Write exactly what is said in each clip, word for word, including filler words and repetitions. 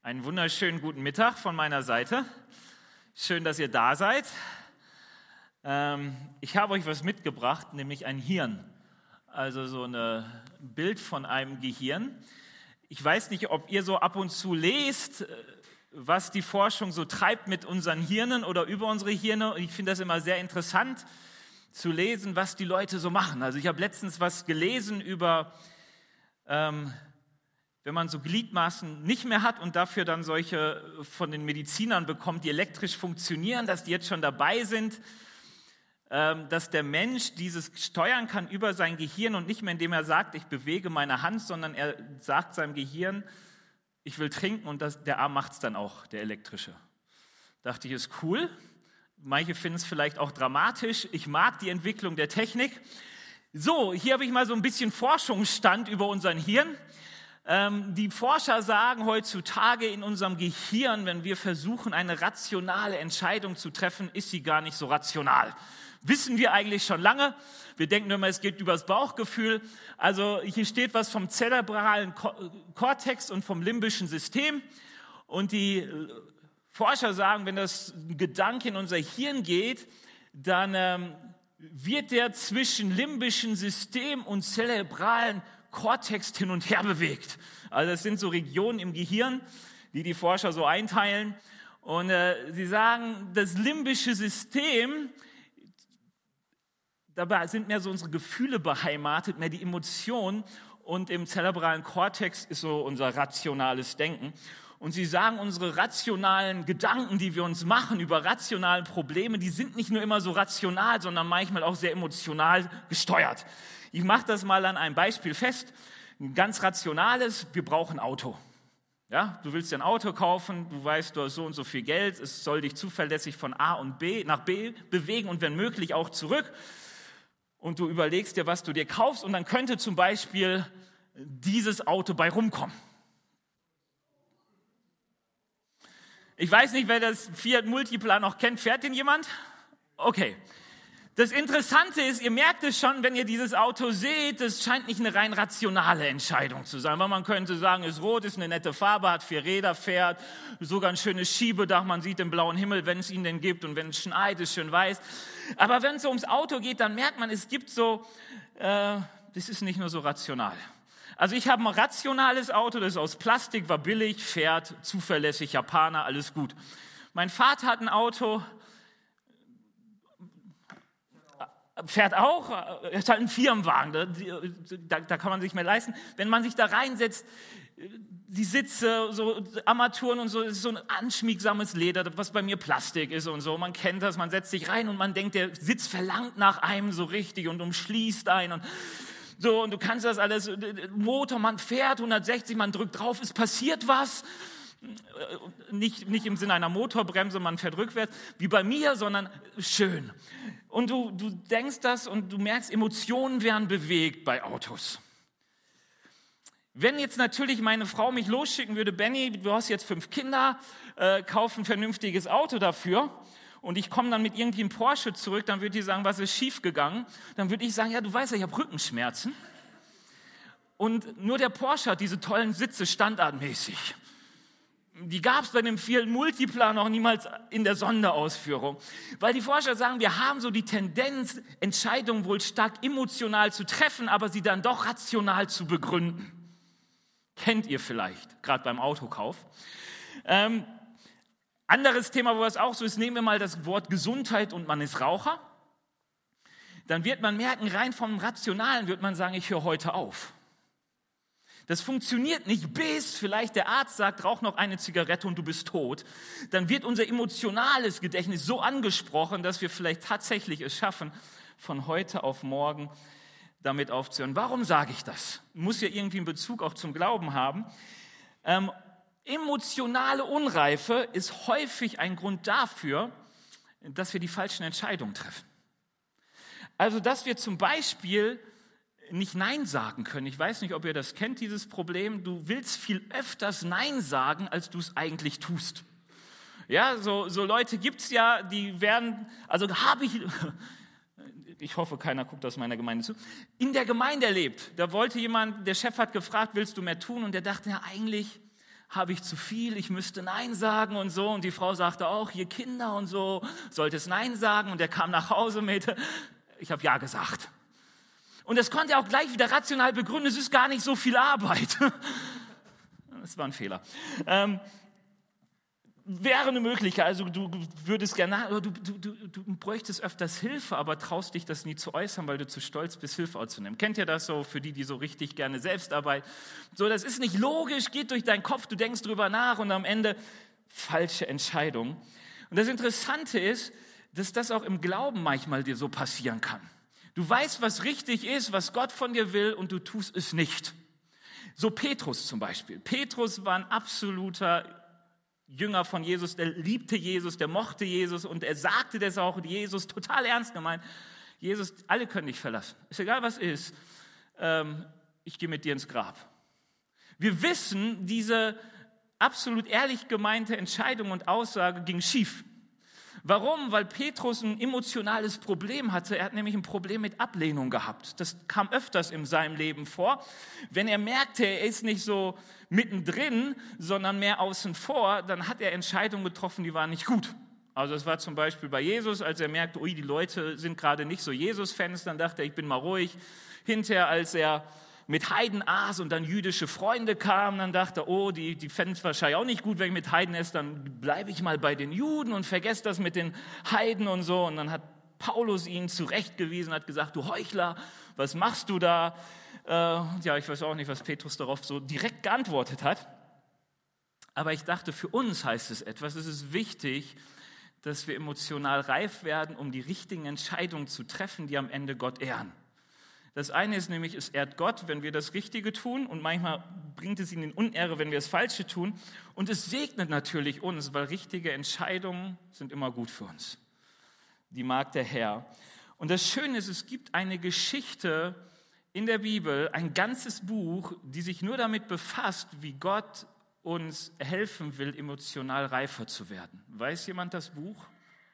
Einen wunderschönen guten Mittag von meiner Seite. Schön, dass ihr da seid. Ähm, ich habe euch was mitgebracht, nämlich ein Hirn. Also so ein Bild von einem Gehirn. Ich weiß nicht, ob ihr so ab und zu lest, was die Forschung so treibt mit unseren Hirnen oder über unsere Hirne. Ich finde das immer sehr interessant zu lesen, was die Leute so machen. Also ich habe letztens was gelesen über... Ähm, wenn man so Gliedmaßen nicht mehr hat und dafür dann solche von den Medizinern bekommt, die elektrisch funktionieren, dass die jetzt schon dabei sind, dass der Mensch dieses steuern kann über sein Gehirn und nicht mehr, indem er sagt, ich bewege meine Hand, sondern er sagt seinem Gehirn, ich will trinken und das, der Arm macht es dann auch, der elektrische. Dachte ich, ist cool. Manche finden es vielleicht auch dramatisch. Ich mag die Entwicklung der Technik. So, hier habe ich mal so ein bisschen Forschungsstand über unseren Hirn. Ähm, die Forscher sagen heutzutage in unserem Gehirn, wenn wir versuchen, eine rationale Entscheidung zu treffen, ist sie gar nicht so rational. Wissen wir eigentlich schon lange. Wir denken immer, es geht über das Bauchgefühl. Also hier steht was vom zerebralen Kortex und vom limbischen System. Und die Forscher sagen, wenn das Gedanke in unser Hirn geht, dann ähm, wird der zwischen limbischen System und zerebralen Kortex hin und her bewegt. Also das sind so Regionen im Gehirn, die die Forscher so einteilen. Und äh, sie sagen, das limbische System, dabei sind mehr so unsere Gefühle beheimatet, mehr die Emotionen. Und im zerebralen Kortex ist so unser rationales Denken. Und sie sagen, unsere rationalen Gedanken, die wir uns machen über rationale Probleme, die sind nicht nur immer so rational, sondern manchmal auch sehr emotional gesteuert. Ich mache das mal an einem Beispiel fest. Ein ganz rationales, wir brauchen ein Auto. Ja, du willst dir ein Auto kaufen, du weißt, du hast so und so viel Geld, es soll dich zuverlässig von A und B nach B bewegen und wenn möglich auch zurück. Und du überlegst dir, was du dir kaufst und dann könnte zum Beispiel dieses Auto bei rumkommen. Ich weiß nicht, wer das Fiat Multipla noch kennt. Fährt den jemand? Okay. Das Interessante ist, ihr merkt es schon, wenn ihr dieses Auto seht, das scheint nicht eine rein rationale Entscheidung zu sein, weil man könnte sagen, ist rot, ist eine nette Farbe, hat vier Räder, fährt, sogar ein schönes Schiebedach, man sieht den blauen Himmel, wenn es ihn denn gibt und wenn es schneit, ist schön weiß. Aber wenn es so ums Auto geht, dann merkt man, es gibt so, äh, das ist nicht nur so rational. Also ich habe ein rationales Auto, das ist aus Plastik, war billig, fährt, zuverlässig, Japaner, alles gut. Mein Vater hat ein Auto, fährt auch, ist halt ein Firmenwagen, da, da kann man sich mehr leisten. Wenn man sich da reinsetzt, die Sitze, so Armaturen und so, ist so ein anschmiegsames Leder, was bei mir Plastik ist und so. Man kennt das, man setzt sich rein und man denkt, der Sitz verlangt nach einem so richtig und umschließt einen und so. Und du kannst das alles, Motor, man fährt hundertsechzig, man drückt drauf, es passiert was. Nicht, nicht im Sinne einer Motorbremse, man fährt rückwärts, wie bei mir, sondern schön. Und du, du denkst das und du merkst, Emotionen werden bewegt bei Autos. Wenn jetzt natürlich meine Frau mich losschicken würde, Benny, du hast jetzt fünf Kinder, äh, kauf ein vernünftiges Auto dafür und ich komme dann mit irgendwie einem Porsche zurück, dann würde die sagen, was ist schiefgegangen? Dann würde ich sagen, ja, du weißt ja, ich habe Rückenschmerzen. Und nur der Porsche hat diese tollen Sitze standardmäßig. Die gab es bei dem Fiat Multipla noch niemals in der Sonderausführung. Weil die Forscher sagen, wir haben so die Tendenz, Entscheidungen wohl stark emotional zu treffen, aber sie dann doch rational zu begründen. Kennt ihr vielleicht, gerade beim Autokauf. Ähm, anderes Thema, wo es auch so ist, nehmen wir mal das Wort Gesundheit und man ist Raucher. Dann wird man merken, rein vom Rationalen wird man sagen, ich höre heute auf. Das funktioniert nicht, bis vielleicht der Arzt sagt, rauch noch eine Zigarette und du bist tot. Dann wird unser emotionales Gedächtnis so angesprochen, dass wir vielleicht tatsächlich es schaffen, von heute auf morgen damit aufzuhören. Warum sage ich das? Muss ja irgendwie einen Bezug auch zum Glauben haben. Ähm, emotionale Unreife ist häufig ein Grund dafür, dass wir die falschen Entscheidungen treffen. Also, dass wir zum Beispiel nicht Nein sagen können. Ich weiß nicht, ob ihr das kennt, dieses Problem. Du willst viel öfters Nein sagen, als du es eigentlich tust. Ja, so, so Leute gibt es ja, die werden, also habe ich, ich hoffe, keiner guckt aus meiner Gemeinde zu, in der Gemeinde erlebt. Da wollte jemand, der Chef hat gefragt, willst du mehr tun? Und der dachte, ja, eigentlich habe ich zu viel, ich müsste Nein sagen und so. Und die Frau sagte auch, hier Kinder und so, solltest Nein sagen. Und er kam nach Hause mit, ich habe Ja gesagt. Und das konnte er auch gleich wieder rational begründen, es ist gar nicht so viel Arbeit. Das war ein Fehler. Ähm, wäre eine Möglichkeit, also du würdest gerne, du, du, du, du bräuchtest öfters Hilfe, aber traust dich das nie zu äußern, weil du zu stolz bist, Hilfe anzunehmen. Kennt ihr das so, für die, die so richtig gerne Selbstarbeit? So, das ist nicht logisch, geht durch deinen Kopf, du denkst drüber nach und am Ende falsche Entscheidung. Und das Interessante ist, dass das auch im Glauben manchmal dir so passieren kann. Du weißt, was richtig ist, was Gott von dir will und du tust es nicht. So Petrus zum Beispiel. Petrus war ein absoluter Jünger von Jesus, der liebte Jesus, der mochte Jesus und er sagte das auch, Jesus total ernst gemeint. Jesus, alle können dich verlassen. Ist egal, was ist. Ähm, ich gehe mit dir ins Grab. Wir wissen, diese absolut ehrlich gemeinte Entscheidung und Aussage ging schief. Warum? Weil Petrus ein emotionales Problem hatte. Er hat nämlich ein Problem mit Ablehnung gehabt. Das kam öfters in seinem Leben vor. Wenn er merkte, er ist nicht so mittendrin, sondern mehr außen vor, dann hat er Entscheidungen getroffen, die waren nicht gut. Also es war zum Beispiel bei Jesus, als er merkte, ui, die Leute sind gerade nicht so Jesus-Fans, dann dachte er, ich bin mal ruhig. Hinterher, als er mit Heiden aß und dann jüdische Freunde kamen, dann dachte er, oh, die, die fänden es wahrscheinlich auch nicht gut, wenn ich mit Heiden esse, dann bleibe ich mal bei den Juden und vergesse das mit den Heiden und so. Und dann hat Paulus ihn zurechtgewiesen, hat gesagt, du Heuchler, was machst du da? Äh, ja, ich weiß auch nicht, was Petrus darauf so direkt geantwortet hat. Aber ich dachte, für uns heißt es etwas, es ist wichtig, dass wir emotional reif werden, um die richtigen Entscheidungen zu treffen, die am Ende Gott ehren. Das eine ist nämlich, es ehrt Gott, wenn wir das Richtige tun und manchmal bringt es ihn in Unehre, wenn wir das Falsche tun. Und es segnet natürlich uns, weil richtige Entscheidungen sind immer gut für uns. Die mag der Herr. Und das Schöne ist, es gibt eine Geschichte in der Bibel, ein ganzes Buch, die sich nur damit befasst, wie Gott uns helfen will, emotional reifer zu werden. Weiß jemand das Buch?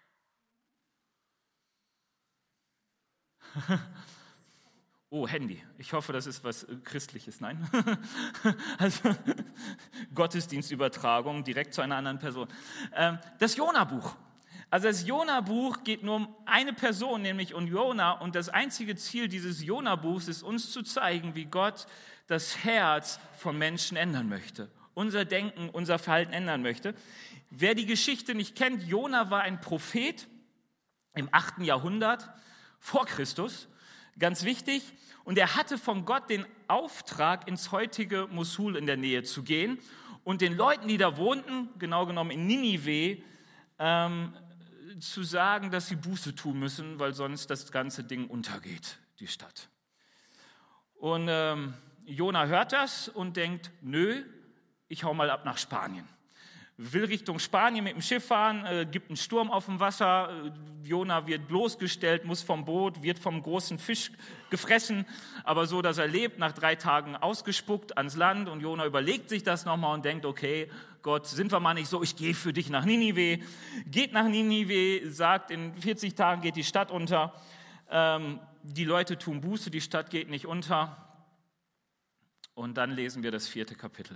Oh, Handy. Ich hoffe, das ist was Christliches. Nein? Also Gottesdienstübertragung direkt zu einer anderen Person. Das Jona-Buch. Also das Jona-Buch geht nur um eine Person, nämlich um Jona. Und das einzige Ziel dieses Jona-Buchs ist, uns zu zeigen, wie Gott das Herz von Menschen ändern möchte. Unser Denken, unser Verhalten ändern möchte. Wer die Geschichte nicht kennt, Jona war ein Prophet im achten Jahrhundert vor Christus. Ganz wichtig. Und er hatte von Gott den Auftrag, ins heutige Mosul in der Nähe zu gehen und den Leuten, die da wohnten, genau genommen in Ninive, ähm, zu sagen, dass sie Buße tun müssen, weil sonst das ganze Ding untergeht, die Stadt. Und ähm, Jona hört das und denkt, nö, ich hau mal ab nach Spanien. Will Richtung Spanien mit dem Schiff fahren, äh, gibt einen Sturm auf dem Wasser, äh, Jona wird bloßgestellt, muss vom Boot, wird vom großen Fisch gefressen, aber so, dass er lebt, nach drei Tagen ausgespuckt ans Land und Jona überlegt sich das nochmal und denkt, okay, Gott, sind wir mal nicht so, ich gehe für dich nach Ninive, geht nach Ninive, sagt, in vierzig Tagen geht die Stadt unter, ähm, die Leute tun Buße, die Stadt geht nicht unter und dann lesen wir das vierte Kapitel.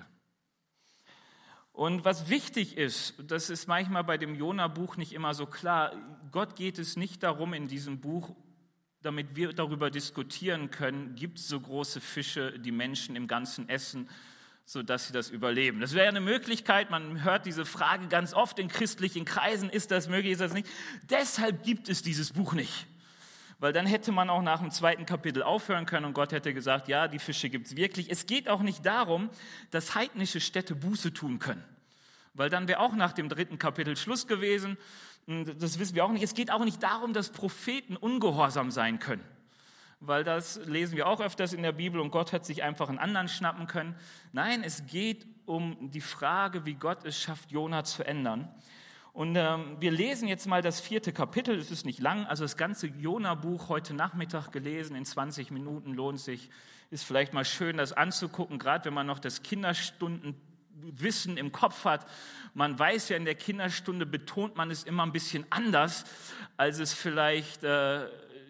Und was wichtig ist, das ist manchmal bei dem Jona-Buch nicht immer so klar, Gott geht es nicht darum in diesem Buch, damit wir darüber diskutieren können, gibt es so große Fische, die Menschen im Ganzen essen, sodass sie das überleben. Das wäre eine Möglichkeit, man hört diese Frage ganz oft in christlichen Kreisen, ist das möglich, ist das nicht? Deshalb gibt es dieses Buch nicht. Weil dann hätte man auch nach dem zweiten Kapitel aufhören können und Gott hätte gesagt, ja, die Fische gibt es wirklich. Es geht auch nicht darum, dass heidnische Städte Buße tun können. Weil dann wäre auch nach dem dritten Kapitel Schluss gewesen. Das wissen wir auch nicht. Es geht auch nicht darum, dass Propheten ungehorsam sein können. Weil das lesen wir auch öfters in der Bibel und Gott hätte sich einfach einen anderen schnappen können. Nein, es geht um die Frage, wie Gott es schafft, Jona zu ändern. Und ähm, wir lesen jetzt mal das vierte Kapitel, es ist nicht lang, also das ganze Jona-Buch heute Nachmittag gelesen, in zwanzig Minuten lohnt sich, ist vielleicht mal schön, das anzugucken, gerade wenn man noch das Kinderstundenwissen im Kopf hat. Man weiß ja, in der Kinderstunde betont man es immer ein bisschen anders, als es vielleicht äh,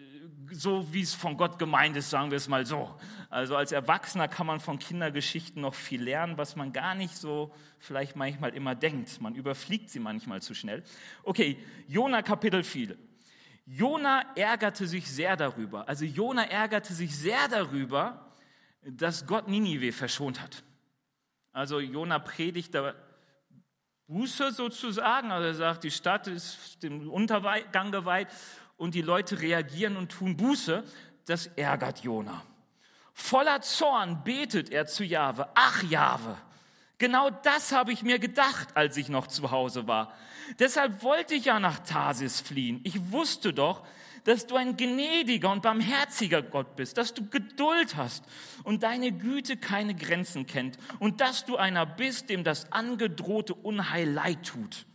so wie es von Gott gemeint ist, sagen wir es mal so. Also als Erwachsener kann man von Kindergeschichten noch viel lernen, was man gar nicht so vielleicht manchmal immer denkt. Man überfliegt sie manchmal zu schnell. Okay, Jona Kapitel vier. Jona ärgerte sich sehr darüber. Also Jona ärgerte sich sehr darüber, dass Gott Ninive verschont hat. Also Jona predigt da Buße sozusagen. Also er sagt, die Stadt ist dem Untergang geweiht. Und die Leute reagieren und tun Buße, das ärgert Jona. Voller Zorn betet er zu Jahwe. Ach Jahwe, genau das habe ich mir gedacht, als ich noch zu Hause war. Deshalb wollte ich ja nach Tarsis fliehen. Ich wusste doch, dass du ein gnädiger und barmherziger Gott bist, dass du Geduld hast und deine Güte keine Grenzen kennt und dass du einer bist, dem das angedrohte Unheil leid tut.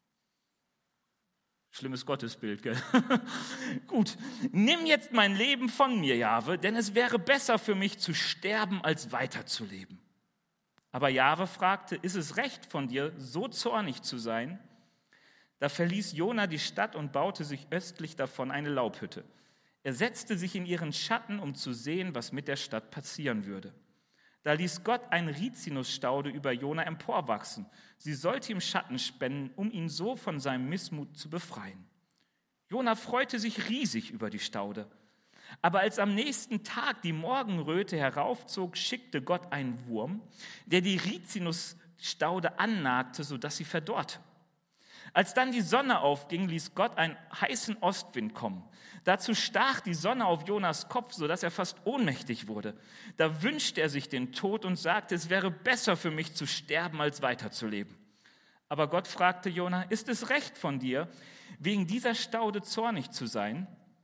Schlimmes Gottesbild, gell? Gut, nimm jetzt mein Leben von mir, Jahwe, denn es wäre besser für mich zu sterben, als weiterzuleben. Aber Jahwe fragte, ist es recht von dir, so zornig zu sein? Da verließ Jona die Stadt und baute sich östlich davon eine Laubhütte. Er setzte sich in ihren Schatten, um zu sehen, was mit der Stadt passieren würde. Da ließ Gott eine Rizinusstaude über Jona emporwachsen. Sie sollte ihm Schatten spenden, um ihn so von seinem Missmut zu befreien. Jona freute sich riesig über die Staude. Aber als am nächsten Tag die Morgenröte heraufzog, schickte Gott einen Wurm, der die Rizinusstaude annagte, sodass sie verdorrte. Als dann die Sonne aufging, ließ Gott einen heißen Ostwind kommen. Dazu stach die Sonne auf Jonas Kopf, sodass er fast ohnmächtig wurde. Da wünschte er sich den Tod und sagte, es wäre besser für mich zu sterben, als weiterzuleben. Aber Gott fragte Jona, ist es recht von dir, wegen dieser Staude zornig zu sein?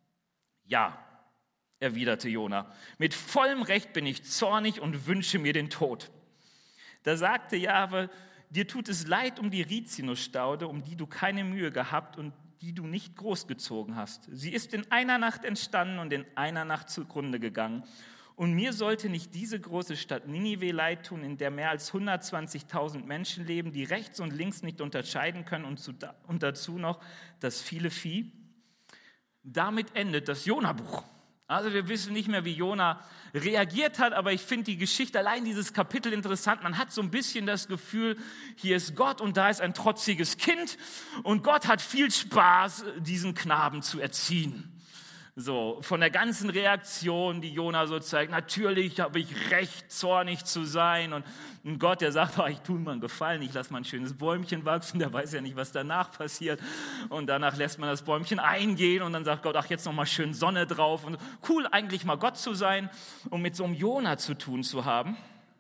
Ja, erwiderte Jona, mit vollem Recht bin ich zornig und wünsche mir den Tod. Da sagte Jahwe, dir tut es leid um die Rizinusstaude, um die du keine Mühe gehabt und die du nicht großgezogen hast. Sie ist in einer Nacht entstanden und in einer Nacht zugrunde gegangen. Und mir sollte nicht diese große Stadt Ninive leid tun, in der mehr als hundertzwanzigtausend Menschen leben, die rechts und links nicht unterscheiden können und, zu, und dazu noch das viele Vieh. Damit endet das Jona-Buch. Also wir wissen nicht mehr, wie Jona reagiert hat, aber ich finde die Geschichte, allein dieses Kapitel interessant. Man hat so ein bisschen das Gefühl, hier ist Gott und da ist ein trotziges Kind und Gott hat viel Spaß, diesen Knaben zu erziehen. So, von der ganzen Reaktion, die Jona so zeigt, natürlich habe ich recht, zornig zu sein. Und ein Gott, der sagt, oh, ich tue mir einen Gefallen, ich lasse mal ein schönes Bäumchen wachsen, der weiß ja nicht, was danach passiert. Und danach lässt man das Bäumchen eingehen und dann sagt Gott, ach, jetzt nochmal schön Sonne drauf. Und cool, eigentlich mal Gott zu sein und mit so einem Jona zu tun zu haben.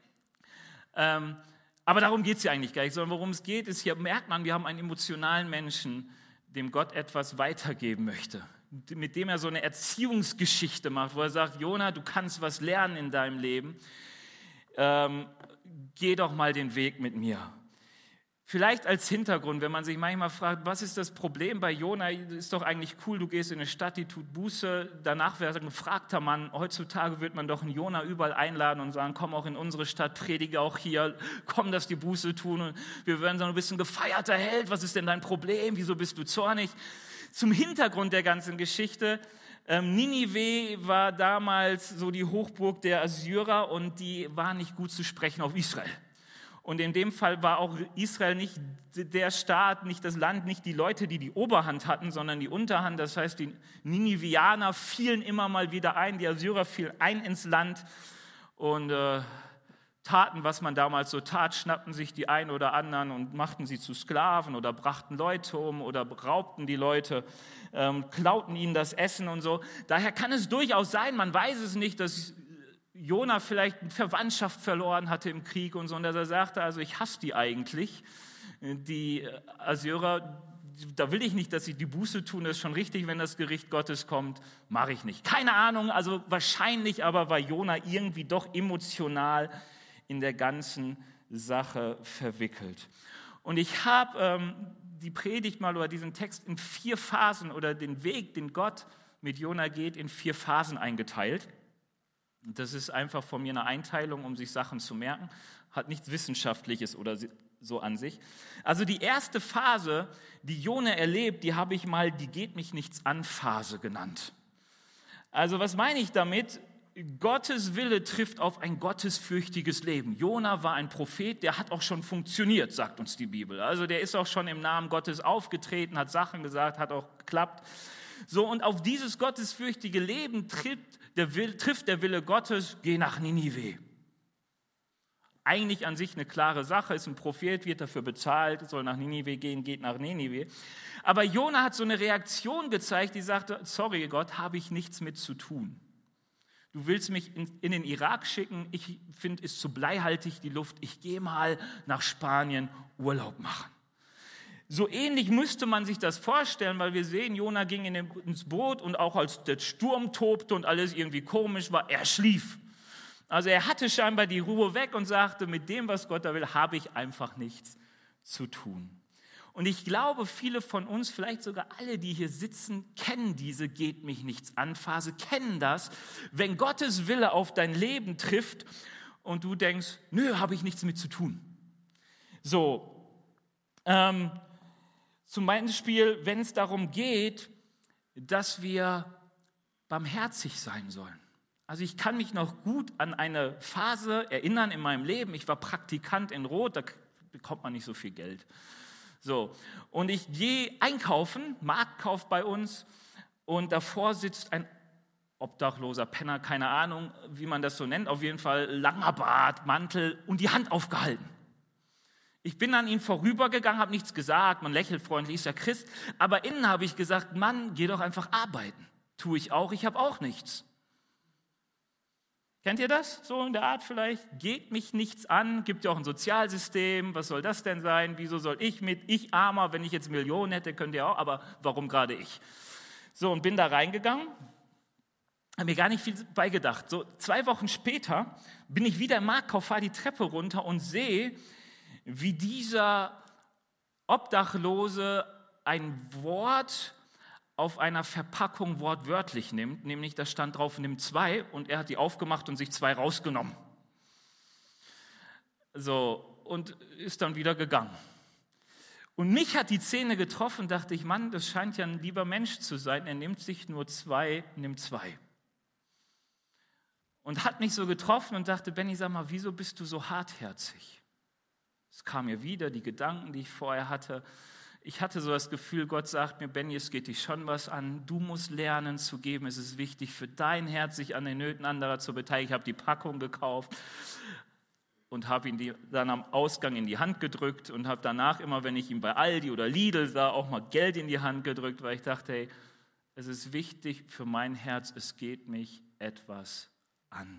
Ähm, aber darum geht es ja eigentlich gar nicht, sondern worum es geht, ist, hier merkt man, wir haben einen emotionalen Menschen, dem Gott etwas weitergeben möchte, mit dem er so eine Erziehungsgeschichte macht, wo er sagt, Jona, du kannst was lernen in deinem Leben, ähm, geh doch mal den Weg mit mir. Vielleicht als Hintergrund, wenn man sich manchmal fragt, was ist das Problem bei Jona, ist doch eigentlich cool, du gehst in eine Stadt, die tut Buße, danach wäre er ein gefragter Mann, heutzutage wird man doch einen Jona überall einladen und sagen, komm auch in unsere Stadt, predige auch hier, komm, dass die Buße tun und wir werden sagen, du bist ein gefeierter Held, was ist denn dein Problem, wieso bist du zornig? Zum Hintergrund der ganzen Geschichte, ähm, Ninive war damals so die Hochburg der Assyrer und die war nicht gut zu sprechen auf Israel. Und in dem Fall war auch Israel nicht der Staat, nicht das Land, nicht die Leute, die die Oberhand hatten, sondern die Unterhand. Das heißt, die Ninivianer fielen immer mal wieder ein, die Assyrer fielen ein ins Land und äh, taten, was man damals so tat, schnappten sich die einen oder anderen und machten sie zu Sklaven oder brachten Leute um oder raubten die Leute, ähm, klauten ihnen das Essen und so. Daher kann es durchaus sein, man weiß es nicht, dass Jona vielleicht eine Verwandtschaft verloren hatte im Krieg und so, und dass er sagte, also ich hasse die eigentlich, die Assyrer, da will ich nicht, dass sie die Buße tun, das ist schon richtig, wenn das Gericht Gottes kommt, mache ich nicht. Keine Ahnung, also wahrscheinlich aber war Jona irgendwie doch emotional in der ganzen Sache verwickelt. Und ich habe ähm, die Predigt mal oder diesen Text in vier Phasen oder den Weg, den Gott mit Jona geht, in vier Phasen eingeteilt. Das ist einfach von mir eine Einteilung, um sich Sachen zu merken, hat nichts Wissenschaftliches oder so an sich. Also die erste Phase, die Jona erlebt, die habe ich mal die geht mich nichts an Phase genannt. Also was meine ich damit? Gottes Wille trifft auf ein gottesfürchtiges Leben. Jona war ein Prophet, der hat auch schon funktioniert, sagt uns die Bibel. Also der ist auch schon im Namen Gottes aufgetreten, hat Sachen gesagt, hat auch geklappt. So, und auf dieses gottesfürchtige Leben trifft der, Wille, trifft der Wille Gottes, geh nach Ninive. Eigentlich an sich eine klare Sache, ist ein Prophet, wird dafür bezahlt, soll nach Ninive gehen, geht nach Ninive. Aber Jona hat so eine Reaktion gezeigt, die sagte, sorry Gott, habe ich nichts mit zu tun. Du willst mich in, in den Irak schicken, ich finde es zu bleihaltig die Luft, ich gehe mal nach Spanien Urlaub machen. So ähnlich müsste man sich das vorstellen, weil wir sehen, Jona ging in den, ins Boot und auch als der Sturm tobte und alles irgendwie komisch war, er schlief. Also er hatte scheinbar die Ruhe weg und sagte, mit dem, was Gott da will, habe ich einfach nichts zu tun. Und ich glaube, viele von uns, vielleicht sogar alle, die hier sitzen, kennen diese geht mich nichts an Phase, kennen das, wenn Gottes Wille auf dein Leben trifft und du denkst, nö, habe ich nichts mit zu tun. So, ähm, zum Beispiel, wenn es darum geht, dass wir barmherzig sein sollen. Also ich kann mich noch gut an eine Phase erinnern in meinem Leben. Ich war Praktikant in Roth, da bekommt man nicht so viel Geld. So, und ich gehe einkaufen, Marktkauf bei uns, und davor sitzt ein obdachloser Penner, keine Ahnung, wie man das so nennt, auf jeden Fall langer Bart, Mantel und die Hand aufgehalten. Ich bin an ihm vorübergegangen, habe nichts gesagt, man lächelt freundlich, ist ja Christ, aber innen habe ich gesagt, Mann, geh doch einfach arbeiten. Tue ich auch, ich habe auch nichts. Kennt ihr das? So in der Art vielleicht? Geht mich nichts an, gibt ja auch ein Sozialsystem, was soll das denn sein? Wieso soll ich mit, ich Armer, wenn ich jetzt Millionen hätte, könnt ihr auch, aber warum gerade ich? So, und bin da reingegangen, habe mir gar nicht viel beigedacht. So, zwei Wochen später bin ich wieder im Marktkauf, fahre die Treppe runter und sehe, wie dieser Obdachlose ein Wort auf einer Verpackung wortwörtlich nimmt, nämlich da stand drauf, nimm zwei, und er hat die aufgemacht und sich zwei rausgenommen. So, und ist dann wieder gegangen. Und mich hat die Szene getroffen, dachte ich, Mann, das scheint ja ein lieber Mensch zu sein, er nimmt sich nur zwei, nimmt zwei. Und hat mich so getroffen und dachte, Benny, sag mal, wieso bist du so hartherzig? Es kam mir wieder, die Gedanken, die ich vorher hatte. Ich hatte so das Gefühl, Gott sagt mir, Benny, es geht dich schon was an. Du musst lernen zu geben. Es ist wichtig für dein Herz, sich an den Nöten anderer zu beteiligen. Ich habe die Packung gekauft und habe ihn die, dann am Ausgang in die Hand gedrückt und habe danach immer, wenn ich ihn bei Aldi oder Lidl sah, auch mal Geld in die Hand gedrückt, weil ich dachte, hey, es ist wichtig für mein Herz, es geht mich etwas an.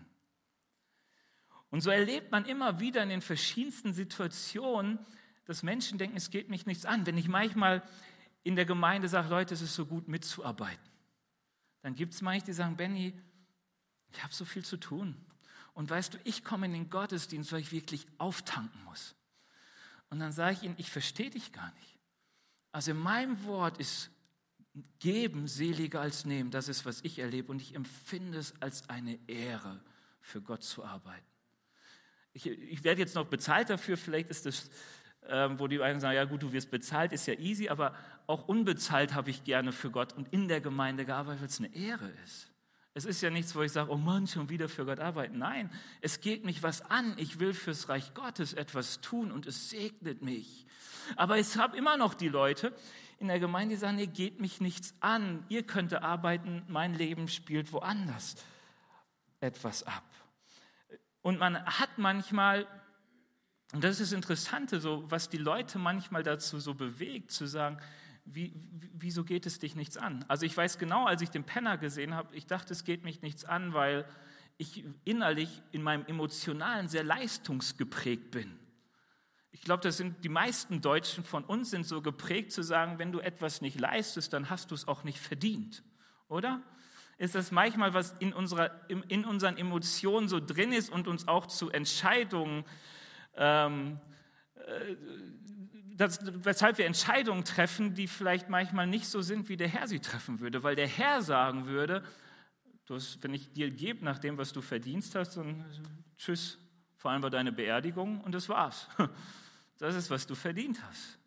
Und so erlebt man immer wieder in den verschiedensten Situationen, dass Menschen denken, es geht mich nichts an. Wenn ich manchmal in der Gemeinde sage, Leute, es ist so gut mitzuarbeiten, dann gibt es manche, die sagen, Benny, ich habe so viel zu tun. Und weißt du, ich komme in den Gottesdienst, weil ich wirklich auftanken muss. Und dann sage ich ihnen, ich verstehe dich gar nicht. Also in meinem Wort ist geben seliger als nehmen. Das ist, was ich erlebe. Und ich empfinde es als eine Ehre, für Gott zu arbeiten. Ich, ich werde jetzt noch bezahlt dafür, vielleicht ist das... wo die einen sagen, ja gut, du wirst bezahlt, ist ja easy, aber auch unbezahlt habe ich gerne für Gott und in der Gemeinde gearbeitet, weil es eine Ehre ist. Es ist ja nichts, wo ich sage, oh Mann, schon wieder für Gott arbeiten. Nein, es geht mich was an. Ich will fürs Reich Gottes etwas tun und es segnet mich. Aber es habe immer noch die Leute in der Gemeinde, die sagen, nee, geht mich nichts an. Ihr könnt arbeiten, mein Leben spielt woanders etwas ab. Und man hat manchmal... Und das ist das Interessante, so, was die Leute manchmal dazu so bewegt, zu sagen, wie, wieso geht es dich nichts an? Also ich weiß genau, als ich den Penner gesehen habe, ich dachte, es geht mich nichts an, weil ich innerlich in meinem Emotionalen sehr leistungsgeprägt bin. Ich glaube, das sind die meisten Deutschen von uns sind so geprägt, zu sagen, wenn du etwas nicht leistest, dann hast du es auch nicht verdient, oder? Ist das manchmal, was in, unserer, in unseren Emotionen so drin ist und uns auch zu Entscheidungen Ähm, äh, das, weshalb wir Entscheidungen treffen, die vielleicht manchmal nicht so sind, wie der Herr sie treffen würde. Weil der Herr sagen würde, du hast, wenn ich dir gebe, nach dem, was du verdienst hast, dann tschüss, vereinbar deine Beerdigung und das war's. Das ist, was du verdient hast.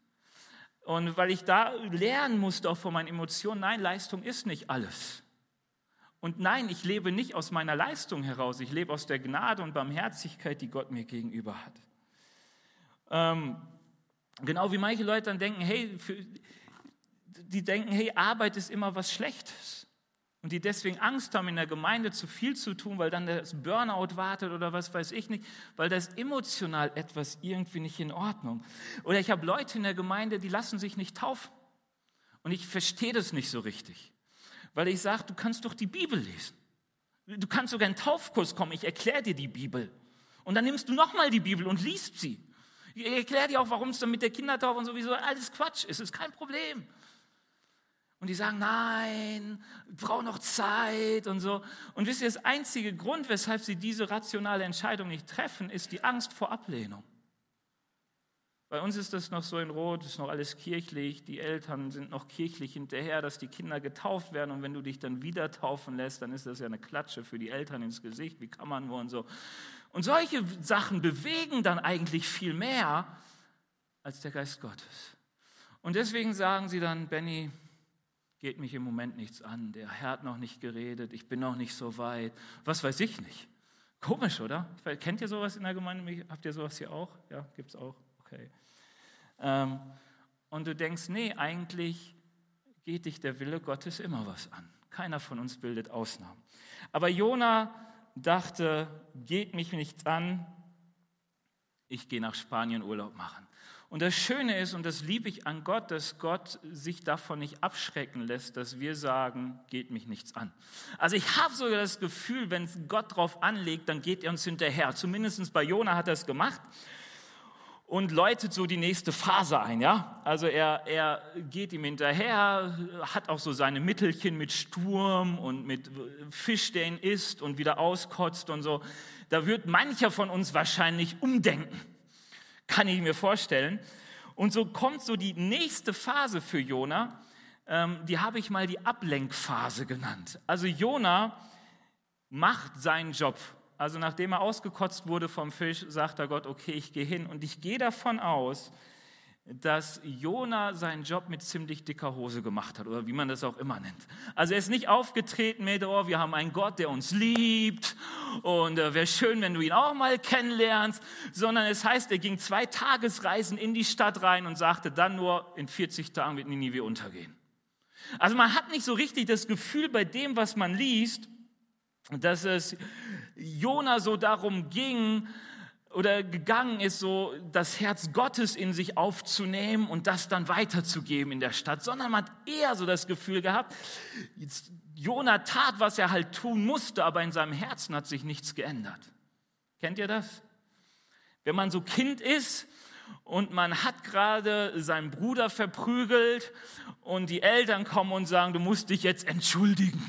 Und weil ich da lernen musste, auch von meinen Emotionen, nein, Leistung ist nicht alles. Und nein, ich lebe nicht aus meiner Leistung heraus, ich lebe aus der Gnade und Barmherzigkeit, die Gott mir gegenüber hat. Ähm, genau wie manche Leute dann denken, hey, für, die denken, hey, Arbeit ist immer was Schlechtes. Und die deswegen Angst haben, in der Gemeinde zu viel zu tun, weil dann das Burnout wartet oder was weiß ich nicht, weil das emotional etwas irgendwie nicht in Ordnung. Oder ich habe Leute in der Gemeinde, die lassen sich nicht taufen. Und ich verstehe das nicht so richtig. Weil ich sage, du kannst doch die Bibel lesen. Du kannst sogar in den Taufkurs kommen, ich erkläre dir die Bibel. Und dann nimmst du nochmal die Bibel und liest sie. Ich erkläre dir auch, warum es dann mit der Kindertaufe und sowieso alles Quatsch ist. Es ist kein Problem. Und die sagen, nein, ich brauche noch Zeit und so. Und wisst ihr, das einzige Grund, weshalb sie diese rationale Entscheidung nicht treffen, ist die Angst vor Ablehnung. Bei uns ist das noch so in Rot, ist noch alles kirchlich, die Eltern sind noch kirchlich hinterher, dass die Kinder getauft werden und wenn du dich dann wieder taufen lässt, dann ist das ja eine Klatsche für die Eltern ins Gesicht, wie kann man nur und so. Und solche Sachen bewegen dann eigentlich viel mehr als der Geist Gottes. Und deswegen sagen sie dann, Benny, geht mich im Moment nichts an, der Herr hat noch nicht geredet, ich bin noch nicht so weit, was weiß ich nicht. Komisch, oder? Kennt ihr sowas in der Gemeinde? Habt ihr sowas hier auch? Ja, gibt's auch. Okay. Ähm, und du denkst, nee, eigentlich geht dich der Wille Gottes immer was an. Keiner von uns bildet Ausnahmen. Aber Jona dachte, geht mich nichts an, ich gehe nach Spanien Urlaub machen. Und das Schöne ist, und das liebe ich an Gott, dass Gott sich davon nicht abschrecken lässt, dass wir sagen, geht mich nichts an. Also ich habe sogar das Gefühl, wenn Gott drauf anlegt, dann geht er uns hinterher. Zumindest bei Jona hat er es gemacht. Und läutet so die nächste Phase ein, ja. Also er, er geht ihm hinterher, hat auch so seine Mittelchen mit Sturm und mit Fisch, der ihn isst und wieder auskotzt und so. Da wird mancher von uns wahrscheinlich umdenken, kann ich mir vorstellen. Und so kommt so die nächste Phase für Jona, ähm, die habe ich mal die Ablenkphase genannt. Also Jona macht seinen Job. Also nachdem er ausgekotzt wurde vom Fisch, sagt er Gott, okay, ich gehe hin. Und ich gehe davon aus, dass Jona seinen Job mit ziemlich dicker Hose gemacht hat, oder wie man das auch immer nennt. Also er ist nicht aufgetreten mit, oh, wir haben einen Gott, der uns liebt und äh, wäre schön, wenn du ihn auch mal kennenlernst, sondern es heißt, er ging zwei Tagesreisen in die Stadt rein und sagte dann nur, in vierzig Tagen wird Ninive untergehen. Also man hat nicht so richtig das Gefühl bei dem, was man liest, dass es Jona so darum ging oder gegangen ist, so das Herz Gottes in sich aufzunehmen und das dann weiterzugeben in der Stadt, sondern man hat eher so das Gefühl gehabt, Jona tat, was er halt tun musste, aber in seinem Herzen hat sich nichts geändert. Kennt ihr das? Wenn man so Kind ist und man hat gerade seinen Bruder verprügelt und die Eltern kommen und sagen, du musst dich jetzt entschuldigen.